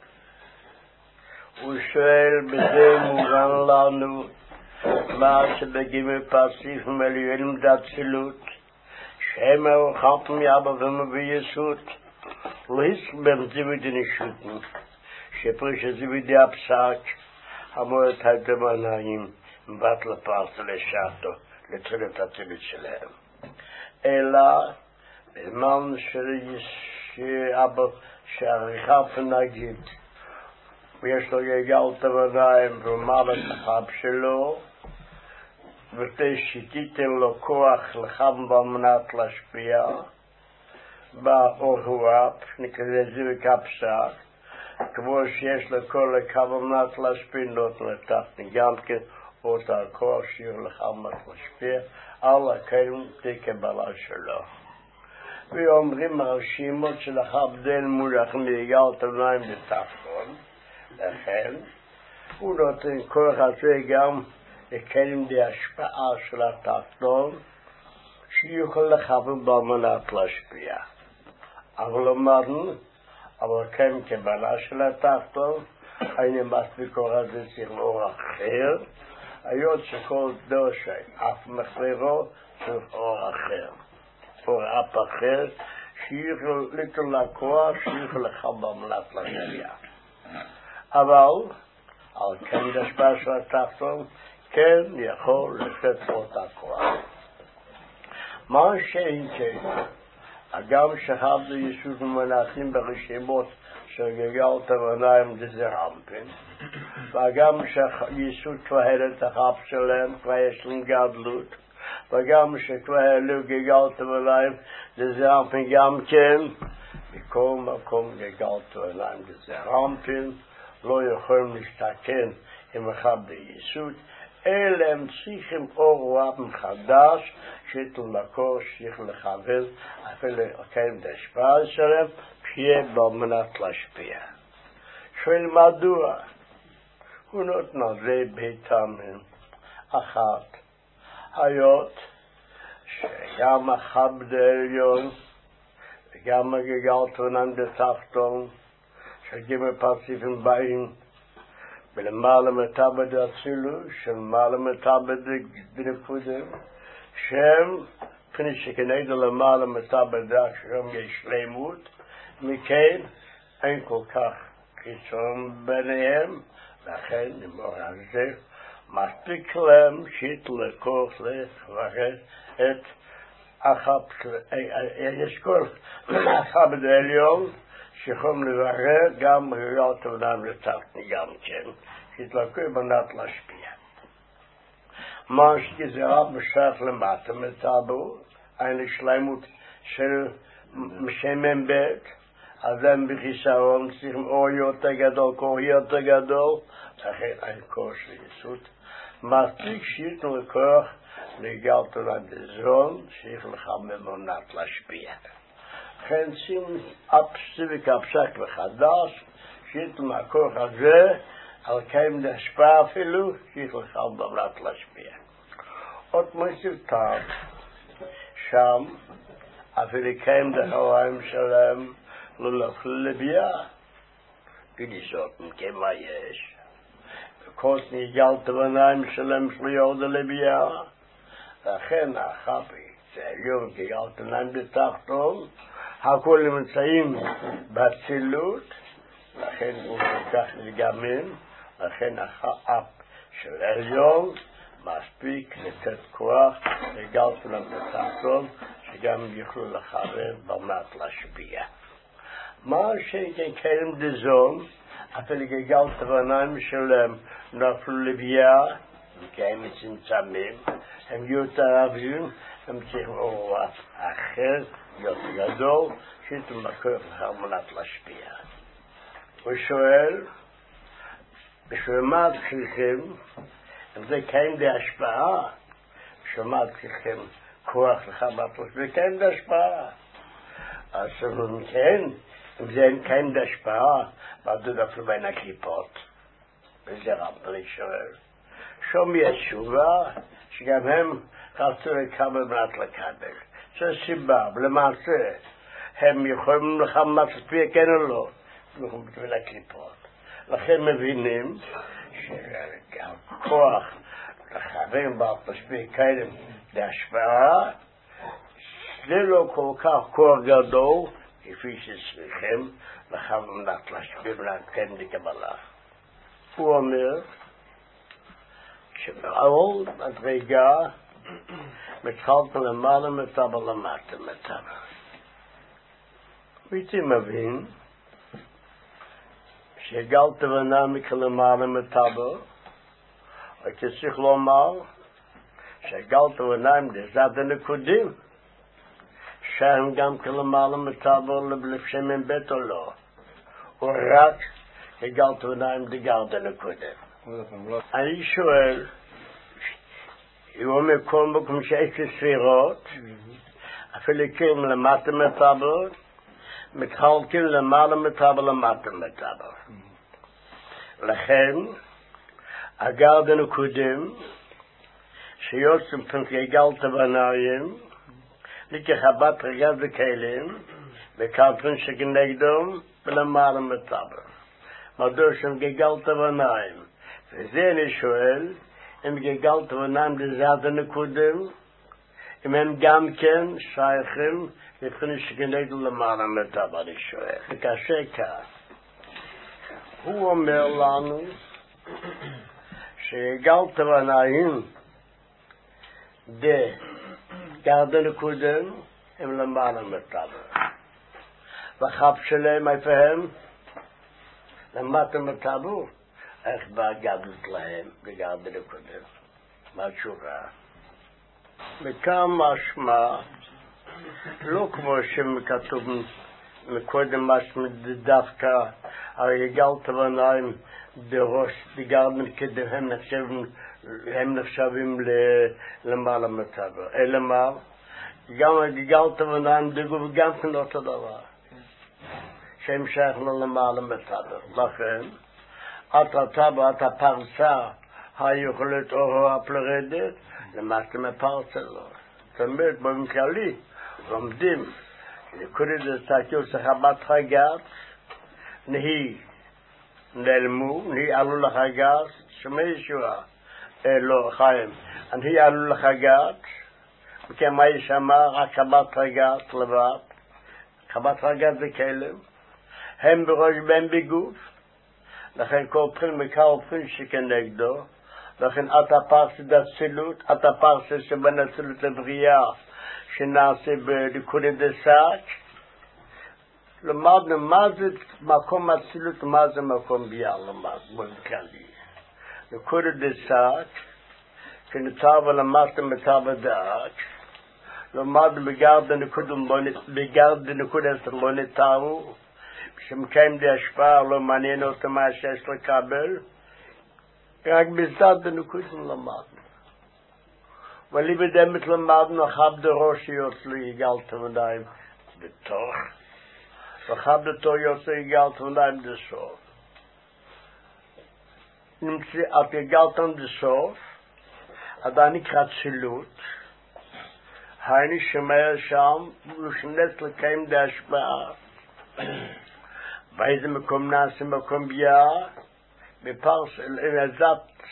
הוא שואל בזה מובן לנו מה שבגימי פסיף מליונים דאצילות שהם הרחפים יעבבים וביסות לא הסבם זיווידי נשותים שפריש זיווידי הפסק המועד הייתם עניים בת לפרס לשעתו לתחילת הצילות שלהם אלא בזמן שהרחפים נגיד ויש לו גגלת ועיניים ומעלה תחב שלו ותשיתיתם לו כוח לחם במנת להשפיע באורהואפ נקרא זיוויק הפסק כמו שיש לכל לקו במנת להשפיע נותן לתחתן גם כן אותה כוח שיר לחם במנת להשפיע על הקיים תקבלה שלו ואומרים הרשימות של החבדל מולך נגלת עיניים בתחתון, לכן הוא נותן כוח הזה גם לקיים די השפעה של התחתון, שיוכל לכוון במנת להשפיע. אבל אמרנו, אבל כן כבנה של התחתון, אני מספיק כוח הזה צריך אור אחר, היות שכל דושי, אף מחברו, צריך אור אחר. אור אף אחר, שיוכל לתת לכוח, שיוכל לכוון במנת להשפיע. אבל, על כן השפעה של התחתון, כן יכול לתת אותה כוח. מה שאין כן, גם שחבדו יסוד ומנחים ברשימות של גלגלת עיניים דזרעמפין, וגם שיסוד קהלת החב שלהם, כבר יש להם גדלות, וגם שכבר העלו גלגלת עיניים דזרעמפין גם כן, בכל מקום גלגלת עיניים דזרעמפין, לא יכולים להשתכן עם החבדו יסוד, אלא הם צריכים אור רב מחדש, שיתו מקור שיך לכוון, אפילו לקיים את ההשפעה שלהם, שיהיה במנת להשפיע. שואל מדוע? הוא נותן זה בהתאמן. אחת, היות שגם החבדו העליון, וגם הגלגלת עיניים בתחתון, שגימל פרציפים באים, ולמעלה מטבע דאצילוס, שלמעלה מטבע דנקודם, שם פני שכנגד למעלה מטבע דאק שם יש שלמות, מכן אין כל כך חיצון ביניהם, לכן נאמר על זה, מספיק להם שיתו לכוח לברך את יש כל החבדו העליון, שיכולים לברר גם ראיות עולם לתחתני גם כן, שהתלקו במנת להשפיע. מה שגזרה משך למטה מטבו, אין שלמות של שמן בית, אז הם בחיסרון צריכים אור יותר גדול, כוח יותר גדול, לכן אין כוח של יסוד. מספיק שיתנו לכוח לגלת עולם דזון, שיך לך ממונת להשפיע. לכן שים אפסיק הפסק וחדש, שיתו מהכוח הזה, על קיים להשפעה אפילו, שיך לך במנת להשפיע. עוד מוסיף טעם, שם, אפילו קיים דחוריים שלהם, לא נפלו לביאה. גדיסות, כמה יש. וכוס נגלת בעיניים שלהם שליord לביאה. לכן החפי, זה היום גלגלת עיניים בתחתון, הכל נמצאים בצילות, לכן הוא כך נגמן, לכן האף של עליון מספיק לתת כוח לגלגלת עיניים בתחתון, שגם יוכלו לכוון במנת להשפיע. מה שכן דזון, אפילו גלגלת עיניים שלהם נפלו לביאה, כי הם מצמצמים, הם יותר אבים, הם צריכים אור אחר, יותר גדול, שיתו מקור למנת להשפיע. הוא שואל, בשביל מה צריכים, אם זה קיים די השפעה, בשביל מה צריכים כוח לחמת להשפיע, קיים די השפעה. אז אם כן, אם זה אין קיים די השפעה, מדוד אפילו בין הקליפות. וזה רמב"ם שואל. שום יש תשובה, שגם הם רצו לקבל מנת לקבל. זו סיבה, ולמעשה, הם יכולים לך מצפיע כן או לא, הם יכולים בשביל הקליפות. לכן מבינים שהכוח לכוון בהשפיע כאלה להשפעה, זה לא כל כך כוח גדול, כפי שצריכים לכוון מנת להשפיע ולהתקן לקבלה. הוא אומר, שבעול מדרגה מתחלת למעלה מטבע למטה מטבע. והייתי מבין שגלת ונעמיק למעלה מטבע, הייתי צריך לומר שגלת ונעמיק לזד הנקודים, שהם גם כלמעלה מטבע לפשמן בית או לא, או רק כגלת ונעמיק לגלת הנקודים. אני שואל, הוא אומר כל מקום שיש ספירות, אפילו למטה מטבל, מתחלקים למעלה מטבל למטה מטבל. לכן, הגרדן הקודם, שיוצאים פנקי גלת בנאים, לכחבת רגז וכלים, וקלפן שכנגדם ולמעלה מטבל. מדוע שהם גגלת בנאים? וזה אני שואל, אם גגלת בנאים לזרדן הקודם, אם הם גם כן שייכים לפני שכנגדם למעלה מטבל, אני שואל. וכאשר כך, הוא אומר לנו, שגלת בנאים, גרדן הקודם, הם למעלה מטבל. והחב שלהם איפה הם? למטה מטבל. איך בגדלות להם בגרדן הקודם? מה התשובה? מכאן משמע, לא כמו שכתוב מקודם משמע דווקא, הרי גלת בנאים בראש בגרדן קודם הם נחשבים למעלה מטבל. אלא מה? גם גלת בנאים דגוב גם כן אותו דבר. שהם שייכים למעלה מטבל. לכן, את הפרסה היכולת או הפלרדת, למטה מפרסה לא. זאת אומרת, באופן כללי, לומדים, לקוראים לסתיו שחבת חגת, נהי נעלמו, נהי עלו לחגת, שמי ישועה, לא חיים, נהי עלו לחגת, וכמה ישמע, רק חבת חגת לבד, חבת חגת זה כלם, הם בראש והם בגוף, לכן כל פרין מקל פרין שכנגדו, לכן אתה פרסה דצילות, אתה פרסה שבין הצילות לבריאה, שנעשה בליקודי דסק, למדנו מה זה מקום הצילות, מה זה מקום ביאה, למדנו, בנקלי. ליקודי דסק, שנצב ולמדנו מטב הדעת, למדנו בגרדן נקודת לא נטרו, שמקיים די השפעה, לא מעניין אותו מה שיש לקבל, רק בזאת בנקודת למדנו. ולי בדמת למדנו, חב דראש יוצא יגלת בנאים בתוך, וחב דתו יוצא יגלת בנאים בסוף. את יגלתם בסוף, עדיין נקרא צילות, הייני שומע שם, ושנס לקיים די השפעה. באיזה מקום נעשה מקום ביאה, בפרס עזת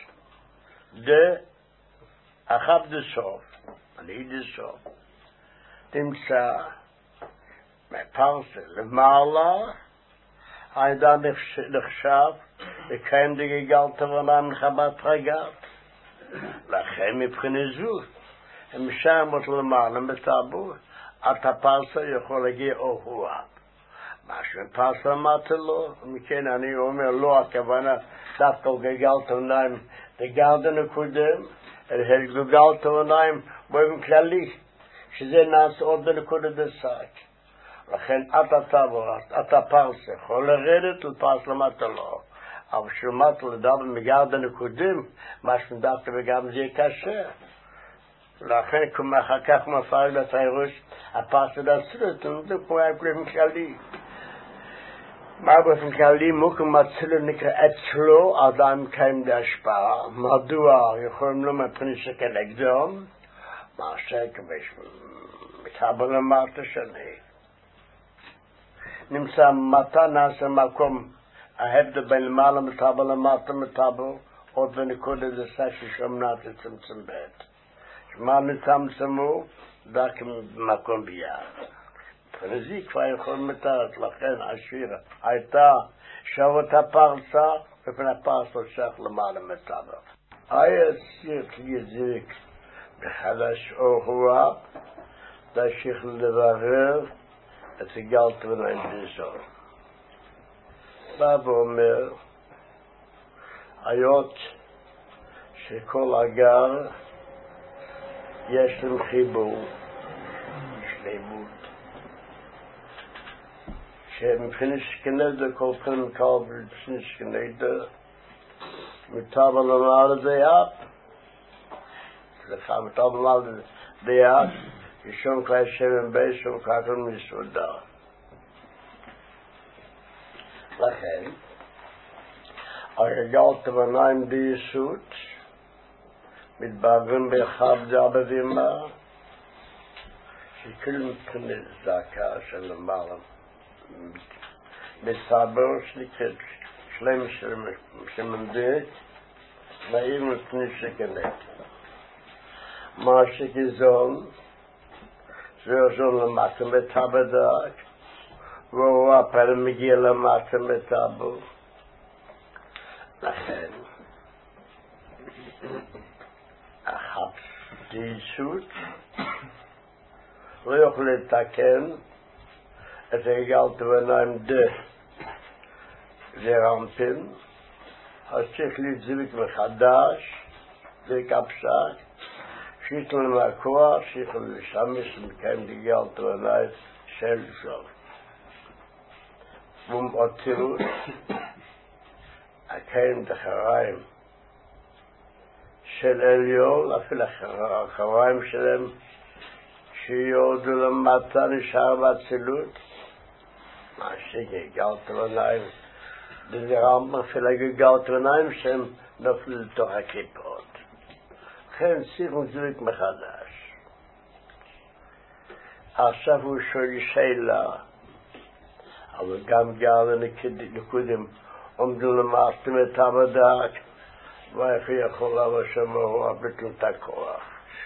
אחב דסוף, אני דסוף, תמצא בפרס למעלה, האדם נחשב, לקיים דגגלת ולם לחבת רגת, לכן מבחינה זו, הם שם אותו למעלה מטבור, את הפרסה יכול להגיע אוהוה. מה שפרסה אמרת לו, מכן אני אומר לא, הכוונה דווקא גגלת ולם דגרדן הקודם, אלא גגלת ולם באופן כללי, שזה נעשה עוד בנקודת דסק. לכן אתה פרסה, יכול לרדת לפרס למטה לו. אבל שלמטה לדבר מגרדן הקודם, מה שדווקא בגרדן זה קשה. לכן אחר כך מפרק לתיירוש, הפרסה דצלת, זה כמו היה באופן כללי. מה באופן כללי מוקם מצלו נקרא אצלו, אדם קיים להשפעה. מדוע יכולים לא מפני שכנגדם? מה שכבש מקבל למטה שני. נמצא מתי נעשה מקום ההבדל בין למעלה מטבל למטה מטבל, עוד ונקודה זה ששם נעשה צמצם בית. שמה נצמצמו? דק מקום ביד. פרזי כבר יכול מתארת, לכן השירה הייתה שבת הפרסה, ופן הפרסה שייך למעלה מטבל. היה צריך יזיק בחדש אוהוה, תמשיך לברר את הגלת ולהם בזור. בא ואומר, היות שכל אגר יש להם חיבור, שלמות. שמבחינת שכנדה, כל פעם מקבל מבחינת שכנדה, מטבל למעלה דיית, סליחה, מטבל למעלה דיית, ישום כלי שמן בייס ומקרקל מסודר. לכן, הגלגלת בניים ביסות, מתברגים באחד דאבדימה, שכל מבחינת זקה של למעלה, בסבר שנקראת שלם שמנדק, נעים מפני שכנק. מה שגזון, זהו זון למטה מטבדק, והוא הפעל מגיע למטה מטבו. לכן, אחת דיסות, לא יוכל לתקן את הגלת בניים זרמפין, אז צריך להצליק מחדש, לקפסק, שיתל מהכוח, שיתל לשמש ומקיים לגלת בניים של זו. ומעותירות, הקיים דחריים של עליון, אפילו החריים שלהם, שיורדו למטה נשאר באצילות, מה שגלת בניים, בזרם אפילו גלגלת בניים שהם נופלו לתוך הקליפות. לכן צריך להצליק מחדש. עכשיו הוא שואל שאלה, אבל גם גל נקודים עומדו למעשה מטבדק, ואיך יכול לבוא שמרו הביטל את הכוח.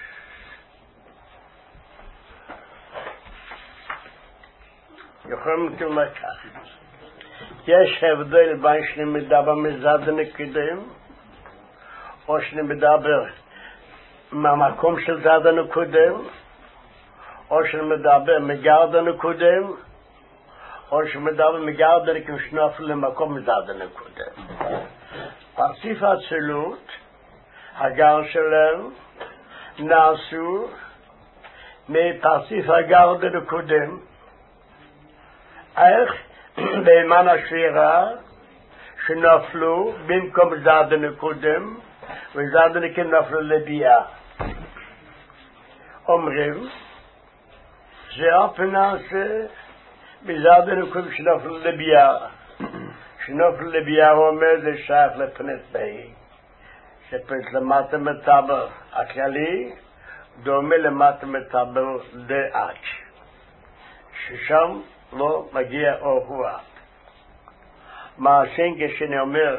יכולים לתאר כך. יש הבדל בין שנמדבר מזד הנקודים, או שנמדבר מהמקום של זד הנקודים, או שנמדבר מגרד הנקודים, או שמדבר מגרד הנקודים שנופל למקום מזד הנקודים. פרציף האצילות, הגר שלהם, נעשו מפרציף הגרד הנקודים, איך בימן השבירה שנפלו במקום זד הנקודים, וזד הנקודים נפלו לביאה. אומרים, זה הפנה מזד הנקודים שנפלו לביאה. שנופל לביאה אומר זה שייך לפנת בי, שפנת למטה מטבר הכללי, דומה למטה מטבר דאק, ששם לא מגיע אור רוח. מעשן כשאני אומר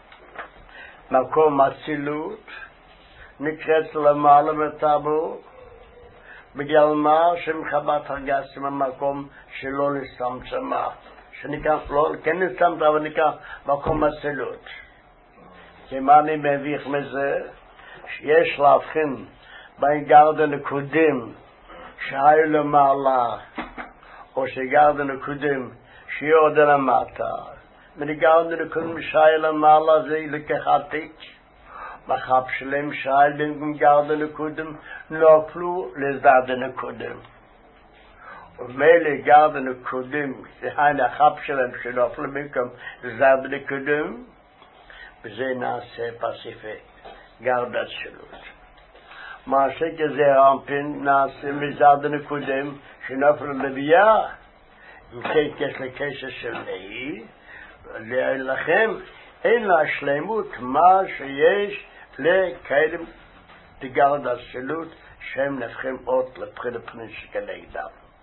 מקום אצילות, נקראת למעלה מטבר, בגלל מה שמחבת הרגסים המקום שלא לסמצמה. שנקרא, לא, כן נסתמת, אבל נקרא מקום אצילות. כי מה אני מביך מזה? שיש להבחין בין גרד הנקודים שהיו למעלה, או שגרד הנקודים שיורדו למטה. מגרד הנקודים שהיו למעלה זה לקחתית. מחב שלהם שהיו במקום גרד הנקודים נופלו לזד הנקודים. ומילא גרד הנקודים, זה החב שלהם שנופלו במקום זד הנקודים, וזה נעשה פסיפי גרד אצילות. מה שכזה רמפין נעשה מזד הנקודים שנופלו לביאה, אם כן יש לקשר של נהי, לכם אין לה שלמות מה שיש לקדם תגרד אצילות שהם נפחים עוד לבחין הפנים שכנגדם.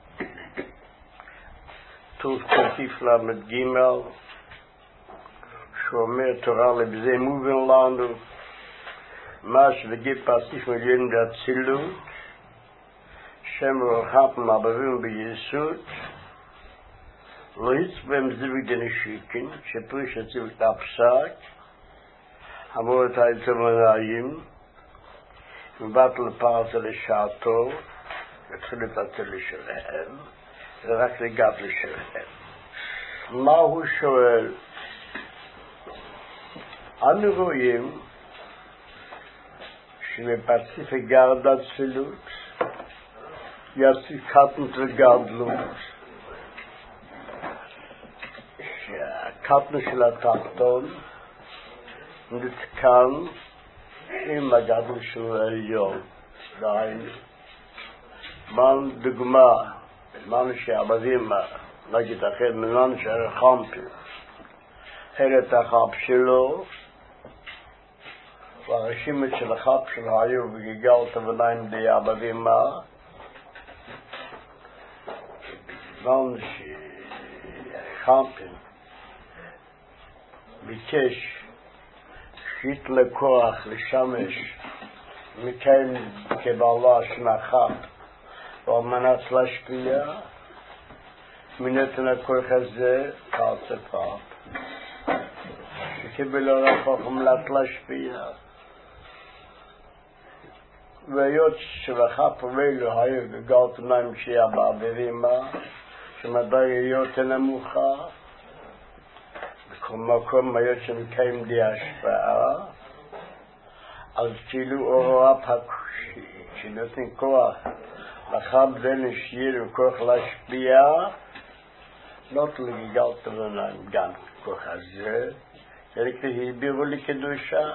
טוב כתיף למד גימל שאומר תורה לבזה מובן לנו מה שווגיד פסיף מיליון באצילות שם רוחת מעברים ביסוד לא יצבם זיווג דנשיקין שפריש הציב את הפסק אמור את היצמנאים מבטל פרצה לשעתו התחיל את התלי שלהם זה רק לגבי שלהם. מה הוא שואל? אנו רואים שבפרציף גרד אצילות יציב קטנות וגדלות שהקטנות של התחתון נתקן עם הגדלות של העליון דהיינו זמן דוגמה, בזמן שעבדים, נגיד אחר מזמן שהרחמתי, את החב שלו, והרשימת של החב שלו היו בגיגלת הבניים די עבדים בזמן שהרחמתי, ביקש שיט לכוח לשמש מכן כבעלה שנחת ועל מנת להשפיע מנתן הכוח הזה תעצה פעם שקיבל הרחוק מלאת להשפיע והיות שלחה פובלו היו גגלת נעים שיעה בעבירימה שמדי היות נמוכה בכל מקום היות שמקיים די השפעה אז כאילו אורו הפקושי שנותן כוח לחב זה נשאיר וכוח להשפיע לא תלגיגלת לניים גם כוח הזה רק להיבירו לקדושה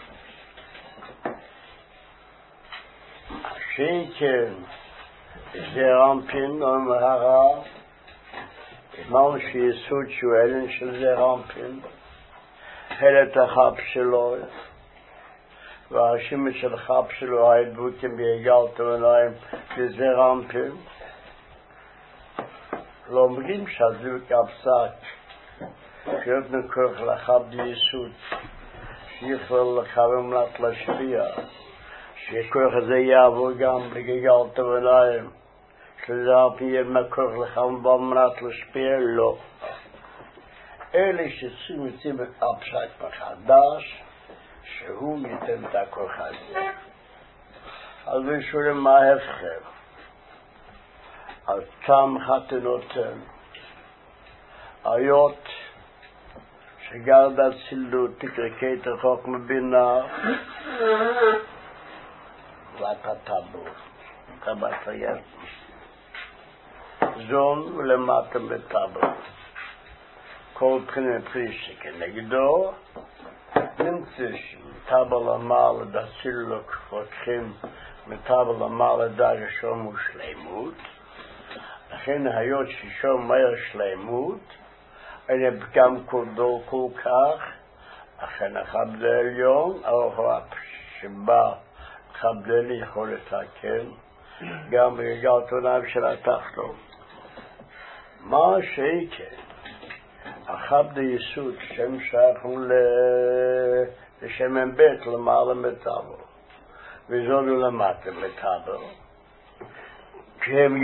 שכן זה רמפין אומר הרב זמן שיסוד שהוא אלן של זה רמפין את החב שלו והרשימת של החב שלו העדבותם בהגלת וניים לזה רמפין לא אומרים שהזוק הפסק להיות נקוח לחב ביסוד שיכול לחב מלאת להשפיע שהכוח הזה יעבור גם בגגלת וניים שזה יהיה מקוח לחב במלאת להשפיע לא אלה שצריכים את הפסק מחדש שהוא ייתן את הכוח הזה אז ושולם מה ההפכר אז תם חתנותן היות שגרד הצילדות תקרקי תרחוק מבינה ואתה טבור טבת היד זון ולמטה בטבור כל בחינה פרישי כנגדו נמצא טבל המעל דצילוק פותחים מטבל המעל דאגה שום ושלימות לכן היות ששום מהר שלימות אלה גם כורדו כל כך לכן החבד העליון אבל שבא חבד העליון יכול לתקן גם בגלל תוניים של התחתון מה שיקן החבד היסוד שם שייכו לשם בית למעלה מטאבו וזונו למטה מטאבו כשהם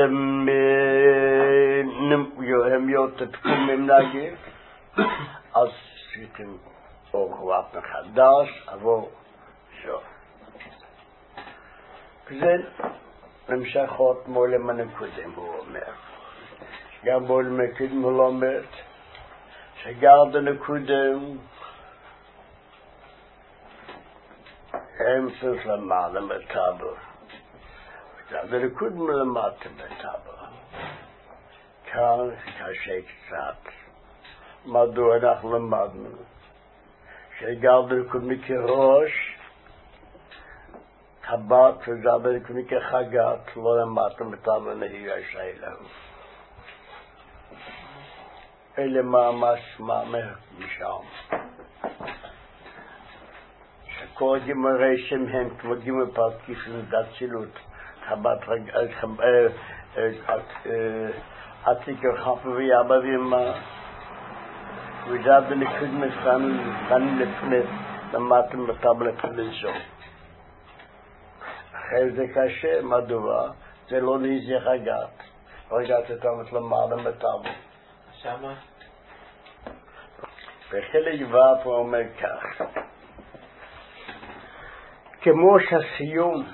יותר פקומים נגיד אז שיתם אורחוות מחדש עבור שוב וזה נמשכות מולם הנקודם הוא אומר גם מולם הנקודם הוא לא אומר שגרד הנקודם הם צריך למעלה מטאבו ונקודם למטה מטאבו כאן קשה קצת מדוע אנחנו למדנו שגרד הנקודם כראש הבת וגרד הנקודם כחגת לא למטה מטאבו נהיגה שאלה אלה ממש משם שכל גימרי שם הם כמו גימר פרקיפים דצילות הבת עתיק הרחפה ויעבדים וג'אב נקוד מבחנים לפנית למטה מטאב לפנזו אחרי זה קשה מדוע זה לא נזיח הגת רגעת את למעלה מטאב שמה? בחלק ו' הוא אומר כך כמו שהסיום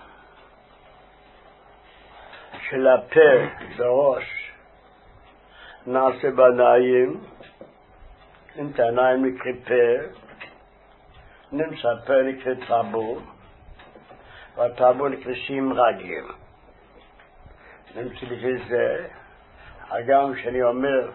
של הפרק בראש נעשה בעיניים נמצא עיניים נקרא פר נמצא פר נקרא טבור והטבור נקרא שים רגלים נמצא לפי זה הגם שאני אומר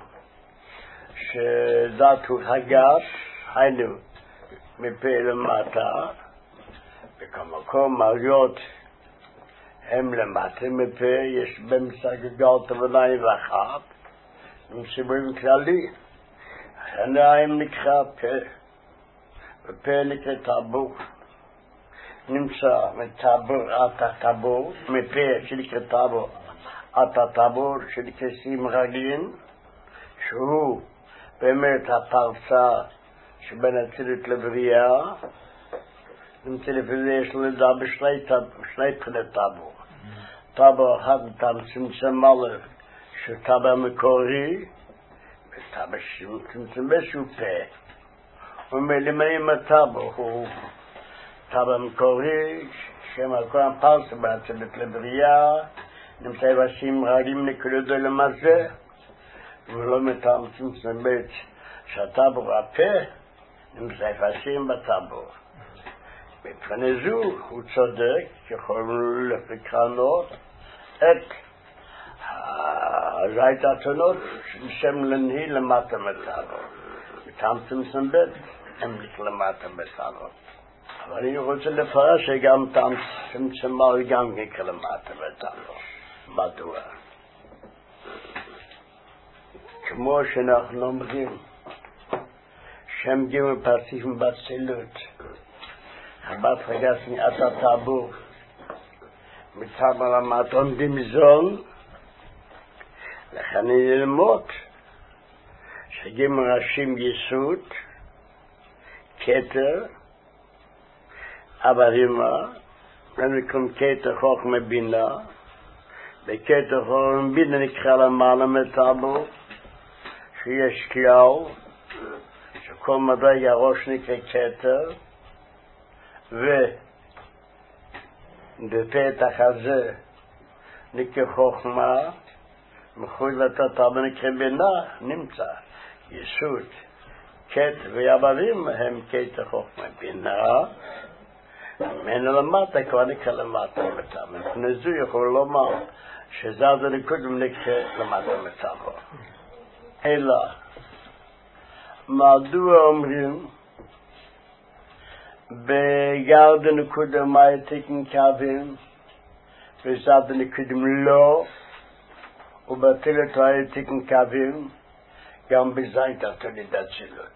שזאת הוא הגת היינו מפה למטה בכל מקום מריות הם למטה מפה, יש באמצע גגות עיניים ואחת, עם סיבובים כללי. העיניים נקרא פה, ופה נקרא טבור. נמצא מטבור עד הטבור, מפה שנקרא טבור עד הטבור, שנקרא שים רגלין, שהוא באמת הפרצה שבין הצילית לבריאה. נמצא לפי זה יש לו לדע בשני תחילי טבור. טבור אחד מטעם צמצם א' שהוא טבור מקורי, וטבור צמצם ב' שהוא פה. ומלמדים הטבור הוא טבור מקורי, שם על כל הפרצה בין הצילית לבריאה, נמצא בשים רגלים נקודו למזה, ולא מטעם צמצם ב' שהטבור הפה, נמצא יפשים בטבור. מבחינה זו הוא צודק, יכולנו לקרנות את הזית התונות שם לנהי למטה מטבור. מטעם צמצם ב' הם למטה מטבור. אבל אני רוצה לפרש שגם טעם צמצם ב' גם יקרה למטה מטבור. מדוע? כמו שאנחנו אומרים, שם גימל פרציפים בצילות, הבת חגסני עתה טבור, מצב רמת עומדים זון, לכן אני ללמוד שגימל ראשים יסוד, כתר, אברימה, ונקראים כתר חוכמה בינה, וכתר חוכמה בינה נקרא למעלה מטבור, שיש כלל, שכל מדרג הראש נקרא כתר, ובפתח הזה נקרא חוכמה, מחוץ לטבור נקרא בינה, נמצא יסוד, כתר ויבבים הם כתר חוכמה בינה, ממנו למטה כבר נקרא למטה מטבור. לפני זו יכול לומר שזז הנקודם נקרא למטה מטבור. אלא מדוע אומרים בגרד הנקודם מאי תקן קווים וזד הנקודם לא ובתלת מאי תקן קווים גם בזית התוליד הצילות?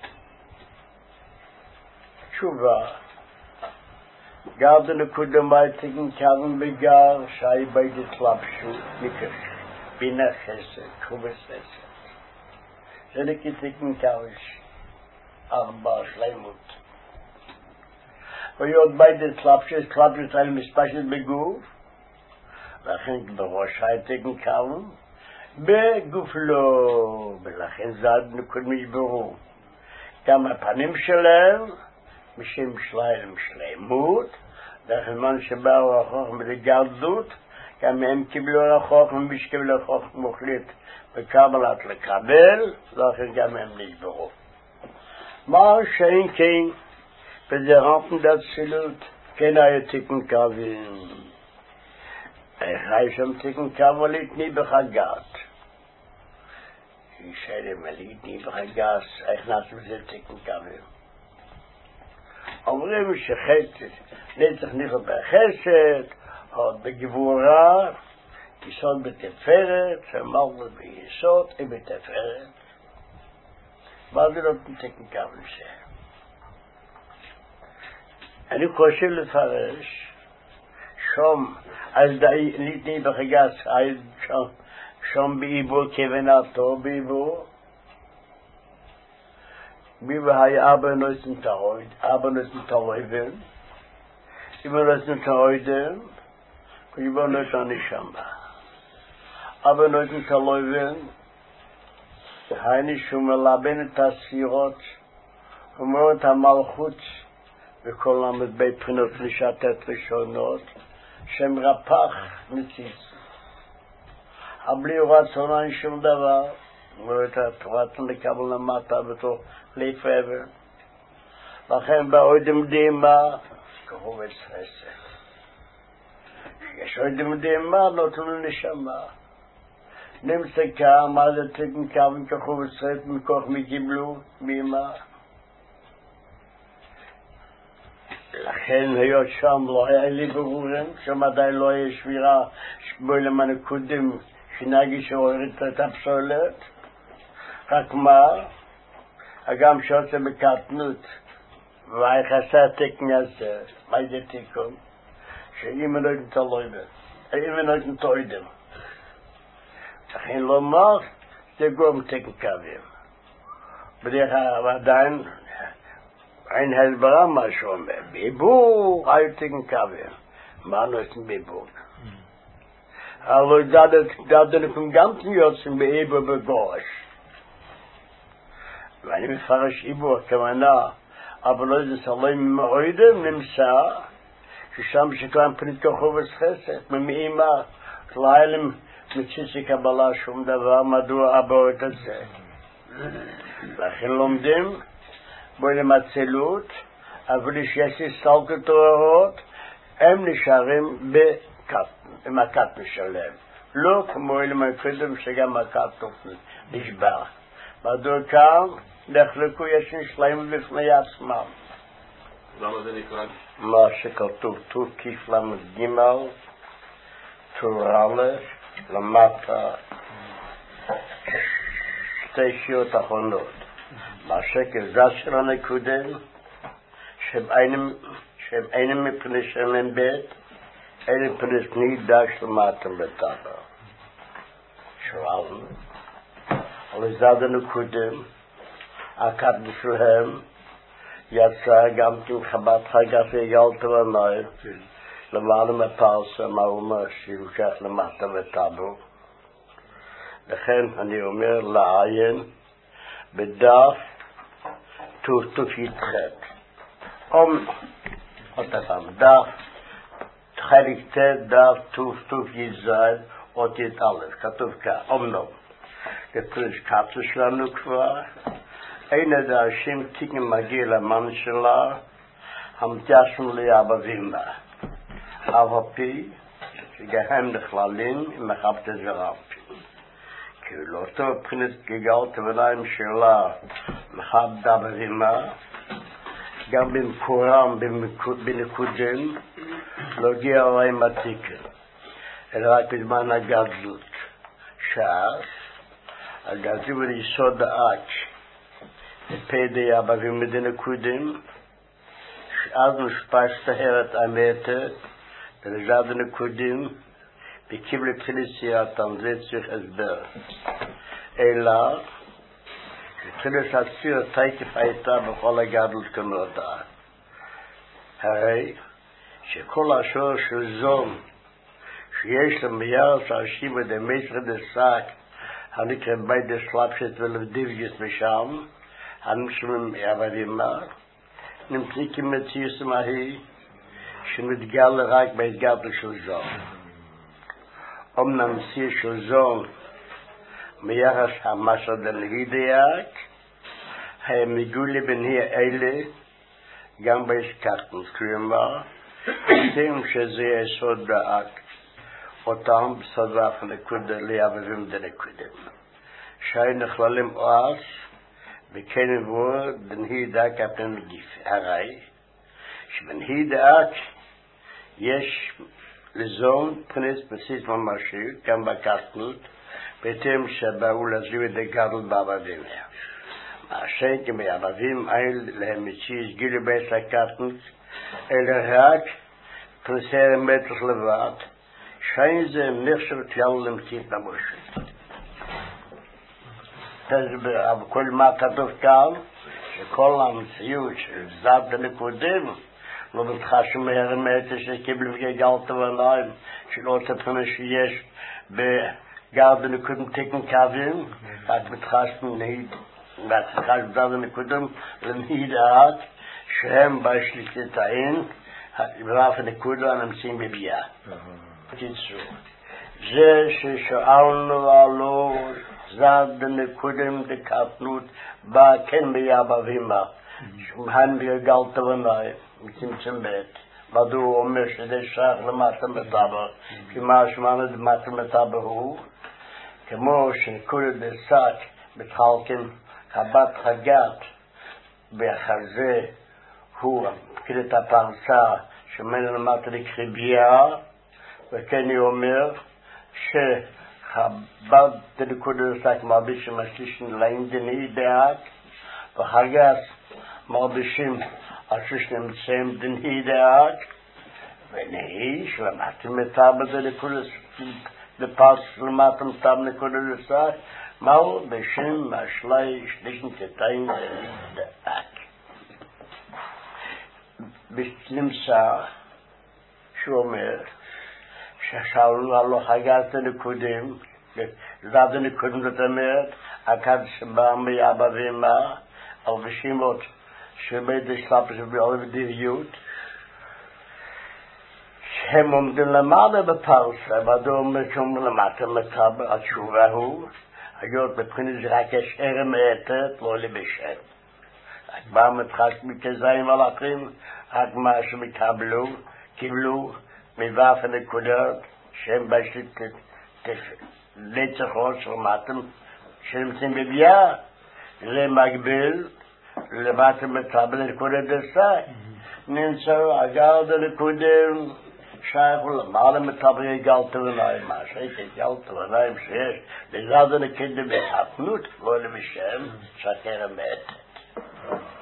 תשובה, גרד הנקודם מאי תקן קווים בגר שהי בית לבשו נקרא בינה חסד, חובס חסד. זה נקרא תקן קוויש, 4 שלמות. ויוד בית סלאפשס, קלאפשס על מספשת בגוף, לכן בראש תקן קווים, בגוף לא, ולכן זד נקודם ישברו. גם הפנים שלהם, משם שלהם שלמות, לכן מן שבאו החוכם לגרדות, גם הם קיבלו החוכם, מי שקיבלו החוכם מוחלט בקבלת לקבל, לכן גם הם נשברו. מה שאין כן, בדרמפן דצילות, כן היה תקן קווים. היה שם תקן קווים ליתני בחגת. ישאלם ליתני בחגת, איך נעשו בזה תקן קווים? אומרים שחסד, נצח נכו בחסד, עוד בגבורה, יסוד בתפארת, שמרנו ביסוד ובתפארת. מה זה לא תקן קווים זה? אני חושב לפרש, שום, אז ליתני בחגת, שום באיבור כוונתו באיבור, באיבור היה אבא נוסן תרויד, אבא נוסן תרוידן, אבא נוסן תרוידן, ואיבור נוסן נשמה. אבא נוסן תרוידן, הייני שהוא מלבן את הספירות, אומר את המלכות, וכל עמד בית בחינות לשתת ראשונות, שם רפח מציץ. בלי רצון אין שום דבר, ואת הרצון לקבל למטה בתוך ליף עבר. לכן באודם דימה, כחובץ חסד. יש אודם דימה, נותנו נשמה. נמצא כאן, מה זה תקן קווים כחובץ חסד, מכוח מי קיבלו, בימה. לכן היות שם לא היה לי ברורים, שם עדיין לא היה שבירה שבוי למען קודם שנהגי שהוריד את הפסולת, רק מה? גם שעושה בקטנות והיחסה תקן הזה, מה זה תיקון? שאם לא תלוידה, אם לא תוידם. לכן לומר, זה גורם תקן קווים. בדרך כלל עדיין אין הסברה מה שאומר. בעיבור היו תקן קווים. מה נושאים בעיבור? אבל דדנו גם יוצאים בעיבור בגורש. ואני מפרש עיבור כמנה, אבל לא זה סלוים ממועידם נמצא, ששם שכלם פנית כחובס חסד, ממאימה, לא היה להם מציצי קבלה שום דבר, מדוע אבאות את זה. לכן לומדים, בואי למצלות, אבל שיש סלקות תוארות, הם נשארים עם הקטן שלהם. לא כמו אלה מקודם שגם הקטן נשבר. מדוע כאן נחלקו ישן שלהם בפני עצמם. למה זה נקרא? מה שכתוב, טוב כיף למד גימל, טור א', למטה, שתי שיות אחרונות. מה שכזה של הנקודם, שהם אינם מפני שלהם בית, אלה פני נידה שלמטה לטבע. שואלנו, אבל זה הנקודם, הקטן שלהם, יצא גם כן חבת חגת יגלת ונאי, למעלה מפרסה, מה הוא אומר, שימשך למטה וטבו. לכן אני אומר לעיין בדף תוף יתחת. דף חלק תת דף תוף יזד אות יתאלף. כתוב כך, אומנם. כתוב קטע שלנו כבר. אין עד השם תיקן מגיע למן שלה, המתיישם לאבא ואמא. אבא פי, שגם נכללים, מחבת את זרמפים. כי לא טוב מבחינת גגלת וליים שלה, מחבת אבא ואמא, גם במקורם, בנקודם, לא הגיע להם התיקן, אלא רק בזמן הגדלות. שאז, הגדלות ביסוד האק, פדי אבבים מדין קודם, שאז נשפש תהרת אמת, ולזד נקודים, בקיב לפליסייתם, זה צריך הסבר. אלא, לפליס הציר תקף הייתה בכל הגדלות כנודע. הרי, שכל השור של זום, שיש למיירס השיב ודמסר דסק, הנקרא בית דסלאפשת ולדיבגס משם, הנמשמים אבדימה, נמצאים כמציאס מהי, שמתגלה רק בהתגלה של זום. אמנם מציע של זום, מיחס המסע דנהידיאק, הם מגולי בני אלה, גם בהסקטן, כלומר, יודעים שזה יסוד דאק, אותם בסדף נקודה לאבדים דנקודים. שי נכללים אז, וכן עבור בנהידאק הפן מגיף. הרי, שבנהידאק יש לזון פנס בסיס ממשי, גם בקטנות, בהתאם שבאו להזיב את הגדול בעבדים. השם כמעבדים אין להם מציז גילי בית הקטנות, אלא רק פנסר מטר לבד, שאין זה נחשב כלל למציאת ממושת. אבל כל מה כתוב כאן, שכל המציאות של זד הנקודים, לא מתחשב מהרמת שקיבל וגלת ונעים, שלא תפנה שיש בגר בנקודים תקן קווים, רק מתחשב נהיד, והתחשב זד הנקודים לנהיד העד, שהם בשליטת העין, ברף הנקודה הנמצאים בביאה. זה ששאלנו עלו זד בנקודים דקטנות, בא כן ביאבבימה, שמהן בגלת ונעים, מצמצם בית. מדוע הוא אומר שזה שייך למטה מטאבר, כי מה שמענו למטה מטאבר הוא, כמו שנקודת דסק מתחלקים חבת חגת, בחזה הוא פקיד את הפרסה שממנו למדת לקריביה, וכן הוא אומר שחב"ד דלקודסק מרבישים השלישין לאינדני דעת, וחגס מרבישים השלישנים דני דעת, ונהי שלמדתם מטאב דלקודס בפרס למדתם מטאב דלקודסק, מהו בשם משלי שלישין תתאים דני דעת. נמצא שהוא אומר ששאלו הלא חגת הנקודים, זד הנקודים זאת אומרת, הכד שבא מאבא ואמא, על רשימות שבית השלפש ובעולב דביות, שהם עומדים למעלה בפרסה, ועדו אומר שאומרים למטה מטאב, התשובה הוא, היות בבחינת זה רק יש ערם מעטת, לא לבשל. הגמרא מתחש מכזיים מלאכים, רק מה שמקבלו, קיבלו מבף הנקודות שהם בשליט נצחות שלמדתם, שנמצאים בביאה, זה מגביל למדתם מטאב לנקודת דסאי. נמצאו אגר דנקודים שייכו למעלה מטאב יגלת וניים, מה שיגלת וניים שיש, לזד הנקודים בהפנות, לא לבשם, שקר אמת.